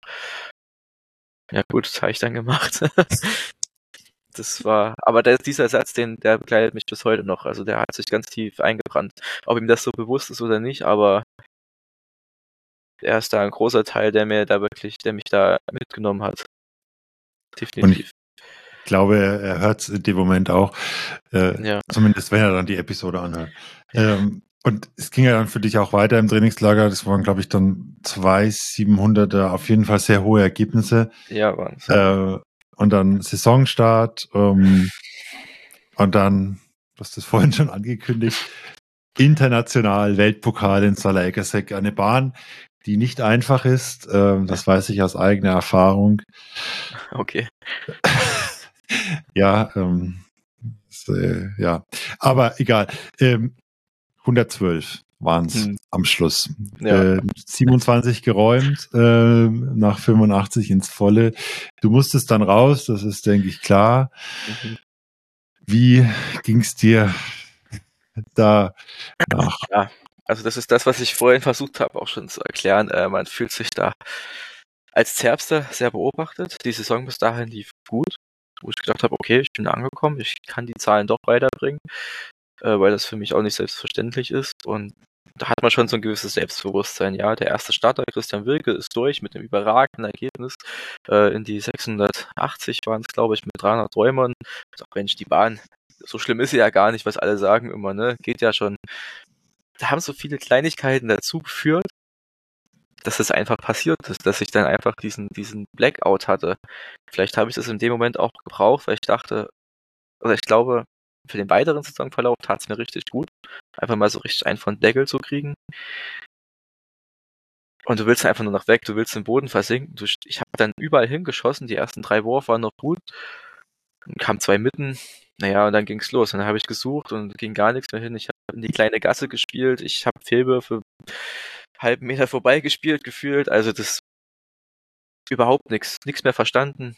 Ja gut, das habe ich dann gemacht. Das war, aber der, dieser Satz, den, der begleitet mich bis heute noch. Also der hat sich ganz tief eingebrannt. Ob ihm das so bewusst ist oder nicht, aber er ist da ein großer Teil, der mir da wirklich, der mich da mitgenommen hat. Definitiv. Und ich glaube, er hört es in dem Moment auch. Äh, ja. Zumindest, wenn er dann die Episode anhört. Ähm, und es ging ja dann für dich auch weiter im Trainingslager. Das waren, glaube ich, dann zwei siebenhunderter, auf jeden Fall sehr hohe Ergebnisse. Ja, waren es. Äh, und dann Saisonstart. Ähm, und dann, du hast das vorhin schon angekündigt, international Weltpokal in Zalaegerszeg. Eine Bahn, die nicht einfach ist. Ähm, das weiß ich aus eigener Erfahrung. Okay. ja, ähm, das, äh, ja, aber egal. Ähm, hundertzwölf waren es hm. am Schluss. Ja. Äh, siebenundzwanzig geräumt, äh, nach fünfundachtzig ins Volle. Du musstest dann raus, das ist, denke ich, klar. Mhm. Wie ging es dir da nach? Ja, also das ist das, was ich vorhin versucht habe, auch schon zu erklären. Äh, man fühlt sich da als Zerbster sehr beobachtet. Die Saison bis dahin lief gut, wo ich gedacht habe, okay, ich bin angekommen, ich kann die Zahlen doch weiterbringen, äh, weil das für mich auch nicht selbstverständlich ist. Und da hat man schon so ein gewisses Selbstbewusstsein. Ja, der erste Starter, Christian Wilke, ist durch mit einem überragenden Ergebnis. Äh, in die sechshundertachtzig waren es, glaube ich, mit dreihundert Räumern. Doch, Mensch, die Bahn, so schlimm ist sie ja gar nicht, was alle sagen immer, ne? Geht ja schon. Da haben so viele Kleinigkeiten dazu geführt, dass es einfach passiert ist, dass ich dann einfach diesen, diesen Blackout hatte. Vielleicht habe ich das in dem Moment auch gebraucht, weil ich dachte, oder ich glaube, für den weiteren Saisonverlauf tat es mir richtig gut, einfach mal so richtig einen von Deckel zu kriegen. Und du willst einfach nur noch weg, du willst den Boden versinken. Du, ich habe dann überall hingeschossen, die ersten drei Wurf waren noch gut. Dann kamen zwei Mitten, naja, und dann ging's los. Und dann habe ich gesucht und ging gar nichts mehr hin. Ich habe in die kleine Gasse gespielt, ich habe Fehlwürfe halben Meter vorbei gespielt, gefühlt. Also das überhaupt nichts, nichts mehr verstanden.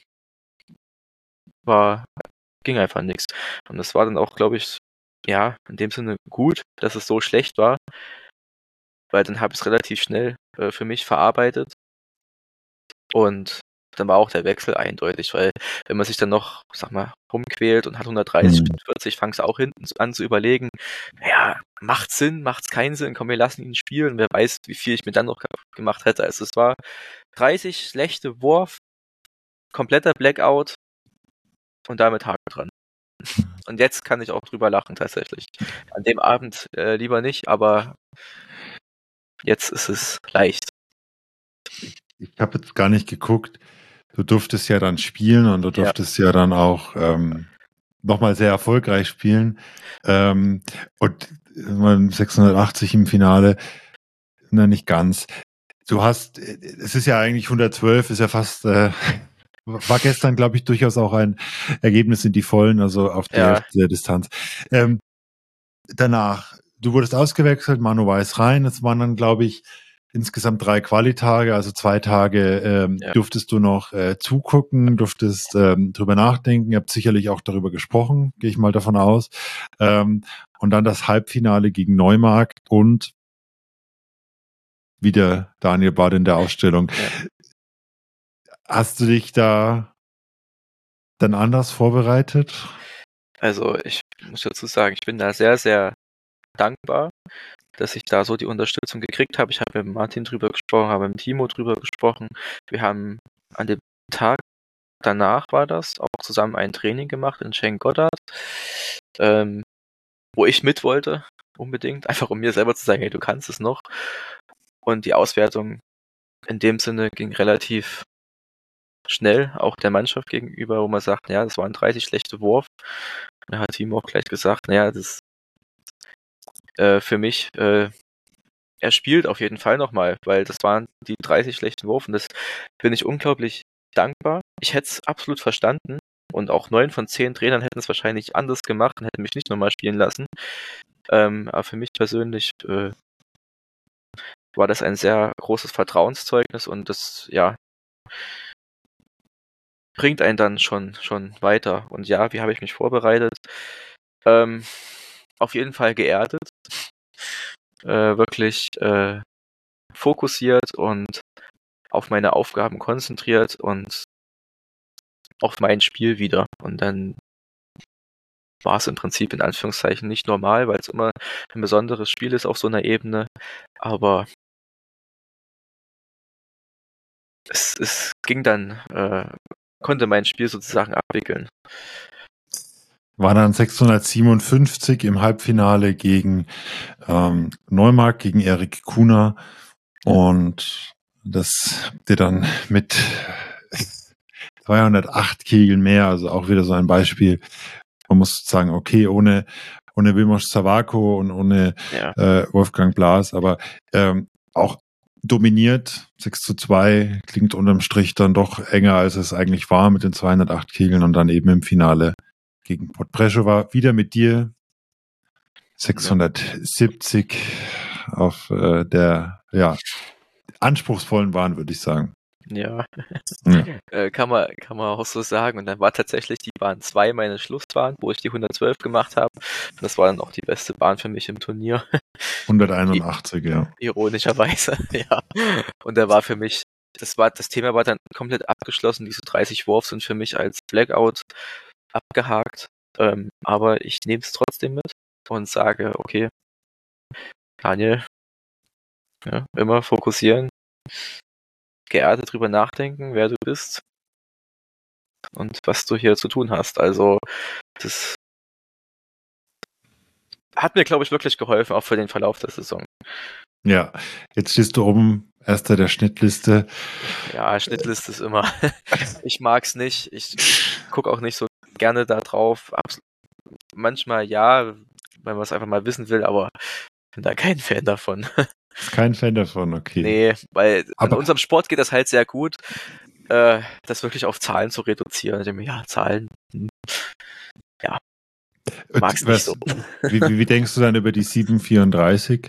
War, ging einfach nichts. Und das war dann auch, glaube ich, ja, in dem Sinne gut, dass es so schlecht war. Weil dann habe ich es relativ schnell äh, für mich verarbeitet. Und dann war auch der Wechsel eindeutig, weil wenn man sich dann noch, sag mal, rumquält und hat hundertdreißig, Mhm. vierzig, fangst du auch hinten an zu überlegen, ja, macht Sinn, macht's keinen Sinn, komm, wir lassen ihn spielen, wer weiß, wie viel ich mir dann noch gemacht hätte. Also es war dreißig schlechte Wurf, kompletter Blackout und damit Haken dran. Und jetzt kann ich auch drüber lachen tatsächlich. An dem Abend äh, lieber nicht, aber jetzt ist es leicht. Ich habe jetzt gar nicht geguckt. Du durftest ja dann spielen und du durftest ja, ja dann auch ähm, nochmal sehr erfolgreich spielen. Ähm, und sechshundertachtzig im Finale, na nicht ganz. Du hast, es ist ja eigentlich hundertzwölf, ist ja fast, äh, war gestern, glaube ich, durchaus auch ein Ergebnis in die Vollen, also auf die Ja. Hälfte der Distanz. Ähm, danach, du wurdest ausgewechselt, Manu Weiß rein, es waren dann, glaube ich, insgesamt drei Qualitage, also zwei Tage ähm, Ja. durftest du noch äh, zugucken, durftest ähm, drüber nachdenken. Ihr habt sicherlich auch darüber gesprochen, gehe ich mal davon aus. Ähm, und dann das Halbfinale gegen Neumarkt und wieder Daniel Bad in der Ausstellung. Ja. Hast du dich da dann anders vorbereitet? Also ich muss dazu sagen, ich bin da sehr, sehr dankbar, dass ich da so die Unterstützung gekriegt habe. Ich habe mit Martin drüber gesprochen, habe mit Timo drüber gesprochen. Wir haben an dem Tag danach war das auch zusammen ein Training gemacht in Schenk Goddard, ähm, wo ich mit wollte, unbedingt, einfach um mir selber zu sagen, hey, du kannst es noch. Und die Auswertung in dem Sinne ging relativ schnell, auch der Mannschaft gegenüber, wo man sagt, ja, das war ein dreißig schlechte Wurf. Da hat Timo auch gleich gesagt, naja, das äh, für mich, äh, er spielt auf jeden Fall nochmal, weil das waren die dreißig schlechten Wurf und das bin ich unglaublich dankbar. Ich hätte es absolut verstanden und auch neun von zehn Trainern hätten es wahrscheinlich anders gemacht und hätten mich nicht nochmal spielen lassen. Ähm, aber für mich persönlich äh, war das ein sehr großes Vertrauenszeugnis und das, ja, bringt einen dann schon, schon weiter. Und ja, wie habe ich mich vorbereitet? Ähm, auf jeden Fall geerdet. Äh, wirklich äh, fokussiert und auf meine Aufgaben konzentriert und auf mein Spiel wieder. Und dann war es im Prinzip in Anführungszeichen nicht normal, weil es immer ein besonderes Spiel ist auf so einer Ebene. Aber es, es ging dann, äh, konnte mein Spiel sozusagen abwickeln. War dann sechshundertsiebenundfünfzig im Halbfinale gegen ähm, Neumarkt, gegen Erik Kuhner. Und das habt ihr dann mit zweihundertacht Kegeln mehr, also auch wieder so ein Beispiel. Man muss sagen, okay, ohne, ohne Wilmos Zawako und ohne Ja. äh, Wolfgang Blas, aber ähm, auch dominiert, sechs zu zwei, klingt unterm Strich dann doch enger, als es eigentlich war mit den zweihundertacht Kegeln und dann eben im Finale gegen Podbrezhova wieder mit dir sechshundertsiebzig auf äh, der ja anspruchsvollen Bahn, würde ich sagen. Ja, Ja. äh, kann man, kann man auch so sagen. Und dann war tatsächlich die Bahn zwei meine Schlussbahn, wo ich die hundertzwölf gemacht habe. Und das war dann auch die beste Bahn für mich im Turnier. hunderteinundachtzig, ja. Ironischerweise, ja. Und da war für mich, das war, das Thema war dann komplett abgeschlossen. Diese dreißig Wurf sind für mich als Blackout abgehakt. Ähm, aber ich nehme es trotzdem mit und sage, okay, Daniel, ja, immer fokussieren, geerdet drüber nachdenken, wer du bist und was du hier zu tun hast. Also das hat mir, glaube ich, wirklich geholfen, auch für den Verlauf der Saison. Ja, jetzt stehst du oben, erster der Schnittliste. Ja, Schnittliste ist immer, ich mag es nicht, ich gucke auch nicht so gerne da drauf. Manchmal ja, wenn man es einfach mal wissen will, aber ich bin da kein Fan davon. Kein Fan davon, okay. Nee, weil Aber in unserem Sport geht das halt sehr gut, äh, das wirklich auf Zahlen zu reduzieren. Ich denke mir, ja, Zahlen, hm, ja, mag's nicht was, so. Wie, wie, wie denkst du dann über die sieben vierunddreißig?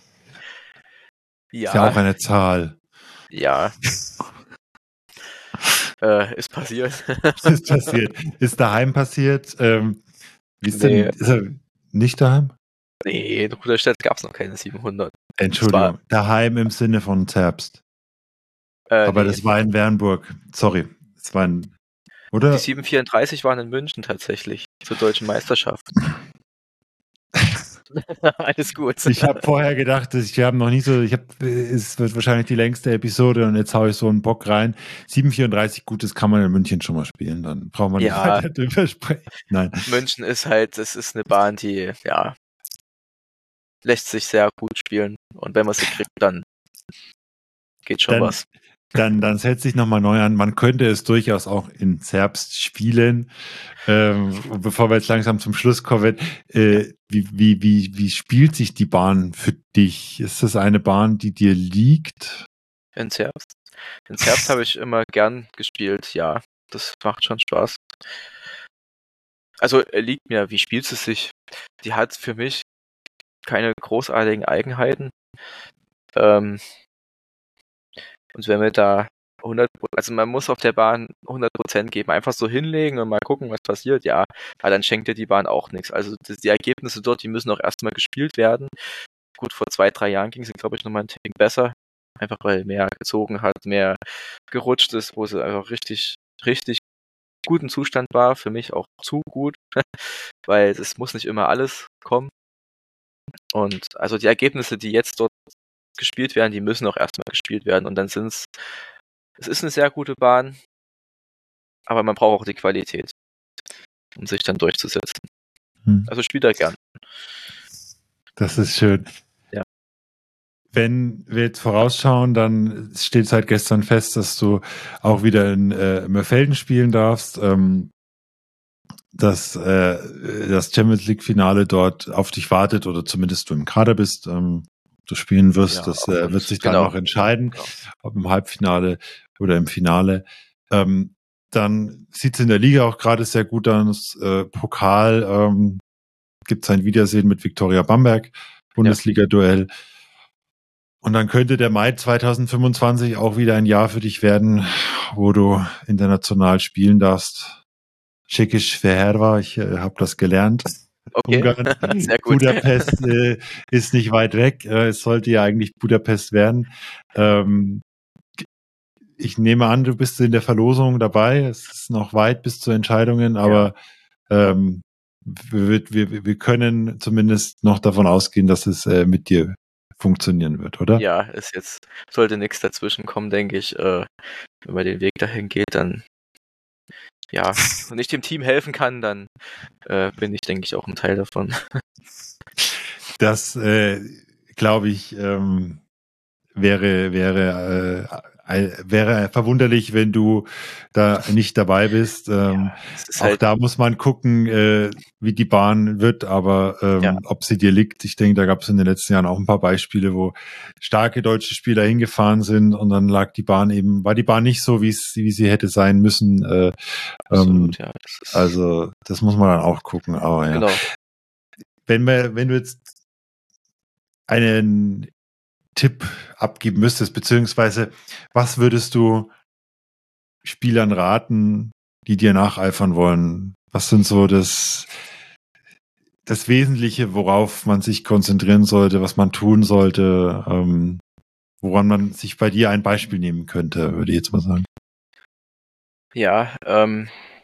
Ja, ist ja auch eine Zahl. Ja. äh, ist passiert. ist passiert. Ist daheim passiert. Ähm, wie ist Nee. denn, ist er nicht daheim? Nee, in Ruderstedt gab es noch keine siebenhundert. Entschuldigung, war, daheim im Sinne von Zerbst. Äh, Aber nee. das war in Wernburg. Sorry. Das war in, oder? Die sieben vierunddreißig waren in München tatsächlich, zur deutschen Meisterschaft. Alles gut. Ich habe vorher gedacht, dass ich, wir haben noch nie so, ich habe, es wird wahrscheinlich die längste Episode und jetzt haue ich so einen Bock rein. sieben vierunddreißig, gut, das kann man in München schon mal spielen, dann braucht man nicht Ja. weiter drüber sprechen. Nein. München ist halt, es ist eine Bahn, die, ja, lässt sich sehr gut spielen. Und wenn man sie kriegt, dann geht schon Dann, was. dann, dann setze ich nochmal neu an. Man könnte es durchaus auch in Zerbst spielen. Ähm, bevor wir jetzt langsam zum Schluss kommen, äh, wie, wie, wie, wie spielt sich die Bahn für dich? Ist das eine Bahn, die dir liegt? In Zerbst. In Zerbst habe ich immer gern gespielt, ja. Das macht schon Spaß. Also er liegt mir, wie spielt sie sich? Die hat für mich keine großartigen Eigenheiten. Ähm, Und wenn wir da hundert, also man muss auf der Bahn hundert Prozent geben, einfach so hinlegen und mal gucken, was passiert, ja, aber dann schenkt dir die Bahn auch nichts. Also das, die Ergebnisse dort, die müssen auch erstmal gespielt werden. Gut, vor zwei, drei Jahren ging es, glaube ich, nochmal einen Tick besser, einfach weil mehr gezogen hat, mehr gerutscht ist, wo sie einfach richtig, richtig guten Zustand war, für mich auch zu gut, weil es muss nicht immer alles kommen. Und also die Ergebnisse, die jetzt dort gespielt werden, die müssen auch erstmal gespielt werden und dann sind es, es ist eine sehr gute Bahn, aber man braucht auch die Qualität, um sich dann durchzusetzen. Hm. Also spielt er gern. Das ist schön. Ja. Wenn wir jetzt vorausschauen, dann steht seit gestern fest, dass du auch wieder in äh, Mörfelden spielen darfst. Ähm, dass äh, das Champions League Finale dort auf dich wartet oder zumindest du im Kader bist, ähm, du spielen wirst. Ja, das äh, wird sich dann genau noch entscheiden, genau. ob im Halbfinale oder im Finale. Ähm, dann sieht es in der Liga auch gerade sehr gut an. Das äh, Pokal ähm, gibt es ein Wiedersehen mit Viktoria Bamberg, Bundesliga-Duell. Ja. Und dann könnte der Mai zwanzig fünfundzwanzig auch wieder ein Jahr für dich werden, wo du international spielen darfst. Tschechisch Feherva, ich äh, habe das gelernt. Okay. Ungarn. Sehr gut. Budapest äh, ist nicht weit weg. Äh, es sollte ja eigentlich Budapest werden. Ähm, ich nehme an, du bist in der Verlosung dabei. Es ist noch weit bis zu Entscheidungen, aber ja. ähm, wir, wir, wir können zumindest noch davon ausgehen, dass es äh, mit dir funktionieren wird, oder? Ja, ist jetzt, sollte nichts dazwischen kommen, denke ich. Äh, wenn man den Weg dahin geht, dann ja, und ich dem Team helfen kann, dann äh, bin ich, denke ich, auch ein Teil davon. Das, äh, glaube ich, ähm, wäre, wäre, äh, wäre verwunderlich, wenn du da nicht dabei bist. Ähm, ja, auch halt da muss man gucken, äh, wie die Bahn wird, aber ähm, ja. ob sie dir liegt. Ich denke, da gab es in den letzten Jahren auch ein paar Beispiele, wo starke deutsche Spieler hingefahren sind und dann lag die Bahn eben, war die Bahn nicht so, wie es, wie sie hätte sein müssen. Äh, Absolut, ähm, ja. Das ist also das muss man dann auch gucken. Aber ja. Genau. Wenn wir, wenn du jetzt einen Tipp abgeben müsstest, beziehungsweise was würdest du Spielern raten, die dir nacheifern wollen? Was sind so das, das Wesentliche, worauf man sich konzentrieren sollte, was man tun sollte, ähm, woran man sich bei dir ein Beispiel nehmen könnte, würde ich jetzt mal sagen. Ja, ähm,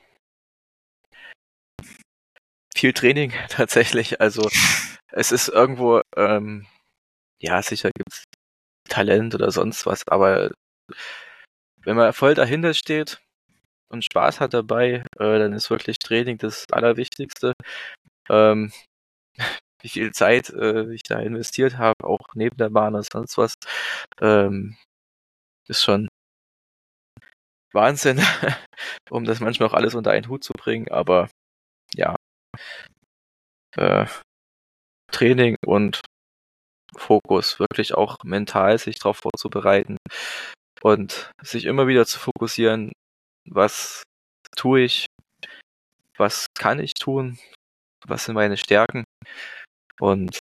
viel Training tatsächlich. Also es ist irgendwo, ähm, ja, sicher gibt's Talent oder sonst was, aber wenn man voll dahinter steht und Spaß hat dabei, äh, dann ist wirklich Training das Allerwichtigste. Ähm, wie viel Zeit äh, ich da investiert habe, auch neben der Bahn oder sonst was, ähm, ist schon Wahnsinn, um das manchmal auch alles unter einen Hut zu bringen, aber ja, äh, Training und Fokus, wirklich auch mental sich darauf vorzubereiten und sich immer wieder zu fokussieren, was tue ich, was kann ich tun, was sind meine Stärken und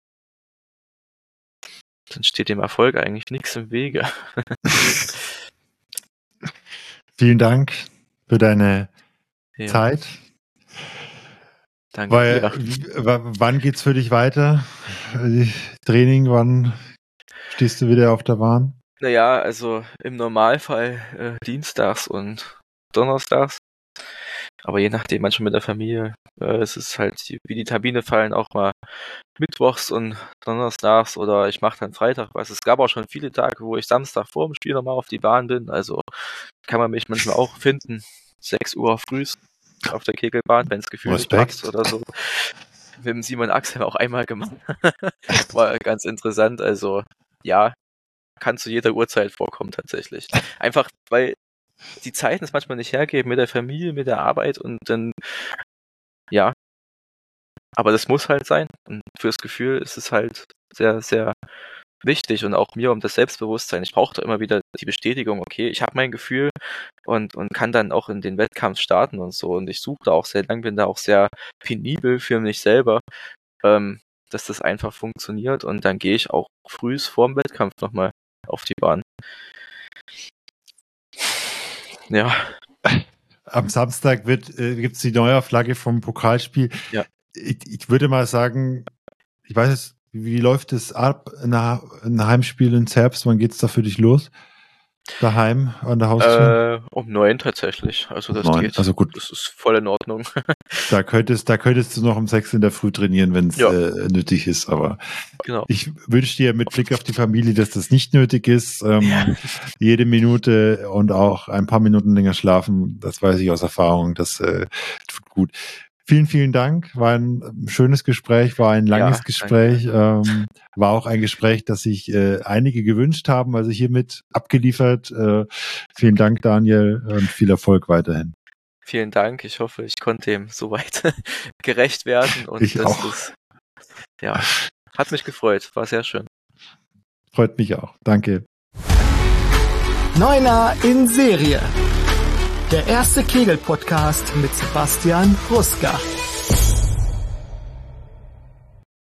dann steht dem Erfolg eigentlich nichts im Wege. Vielen Dank für deine ja. Zeit. Danke Weil, dir. W- wann geht's für dich weiter? Training, wann stehst du wieder auf der Bahn? Naja, also im Normalfall äh, dienstags und donnerstags. Aber je nachdem, manchmal mit der Familie, äh, es ist halt, die, wie die Termine fallen, auch mal mittwochs und donnerstags oder ich mache dann Freitag was. Es gab auch schon viele Tage, wo ich Samstag vor dem Spiel nochmal auf die Bahn bin. Also kann man mich manchmal auch finden. sechs Uhr früh auf der Kegelbahn, wenn es Gefühl nicht passt oder so. Mit dem Simon Axel auch einmal gemacht. War ganz interessant. Also ja, kann zu jeder Uhrzeit vorkommen tatsächlich. Einfach, weil die Zeiten es manchmal nicht hergeben mit der Familie, mit der Arbeit und dann, ja. Aber das muss halt sein. Und fürs Gefühl ist es halt sehr, sehr wichtig und auch mir um das Selbstbewusstsein. Ich brauche da immer wieder die Bestätigung, okay, ich habe mein Gefühl und, und kann dann auch in den Wettkampf starten und so. Und ich suche da auch sehr lang, bin da auch sehr penibel für mich selber, ähm, dass das einfach funktioniert und dann gehe ich auch frühs vorm Wettkampf nochmal auf die Bahn. Ja. Am Samstag wird äh, gibt es die Neuauflage vom Pokalspiel. Ja. Ich, ich würde mal sagen, ich weiß es, wie läuft es ab? Nach ein Heimspiel in Zerbst, wann geht's da für dich los? Daheim an der Haustür? Äh, um neun tatsächlich. Also das neun. geht. Also gut. Das ist voll in Ordnung. Da könntest, da könntest du noch um sechs in der Früh trainieren, wenn es Ja. äh, nötig ist. Aber Genau. ich wünsche dir mit Blick auf die Familie, dass das nicht nötig ist. Ähm, Ja. Jede Minute und auch ein paar Minuten länger schlafen, das weiß ich aus Erfahrung, das äh, tut gut. Vielen, vielen Dank. War ein schönes Gespräch, war ein langes Ja, Gespräch, ähm, war auch ein Gespräch, das sich äh, einige gewünscht haben, also hiermit abgeliefert. Äh, vielen Dank, Daniel, und viel Erfolg weiterhin. Vielen Dank. Ich hoffe, ich konnte dem soweit gerecht werden. Und Ich das auch. Ist, ja, hat mich gefreut. War sehr schön. Freut mich auch. Danke. Neuner in Serie. Der erste Kegel-Podcast mit Sebastian Ruska.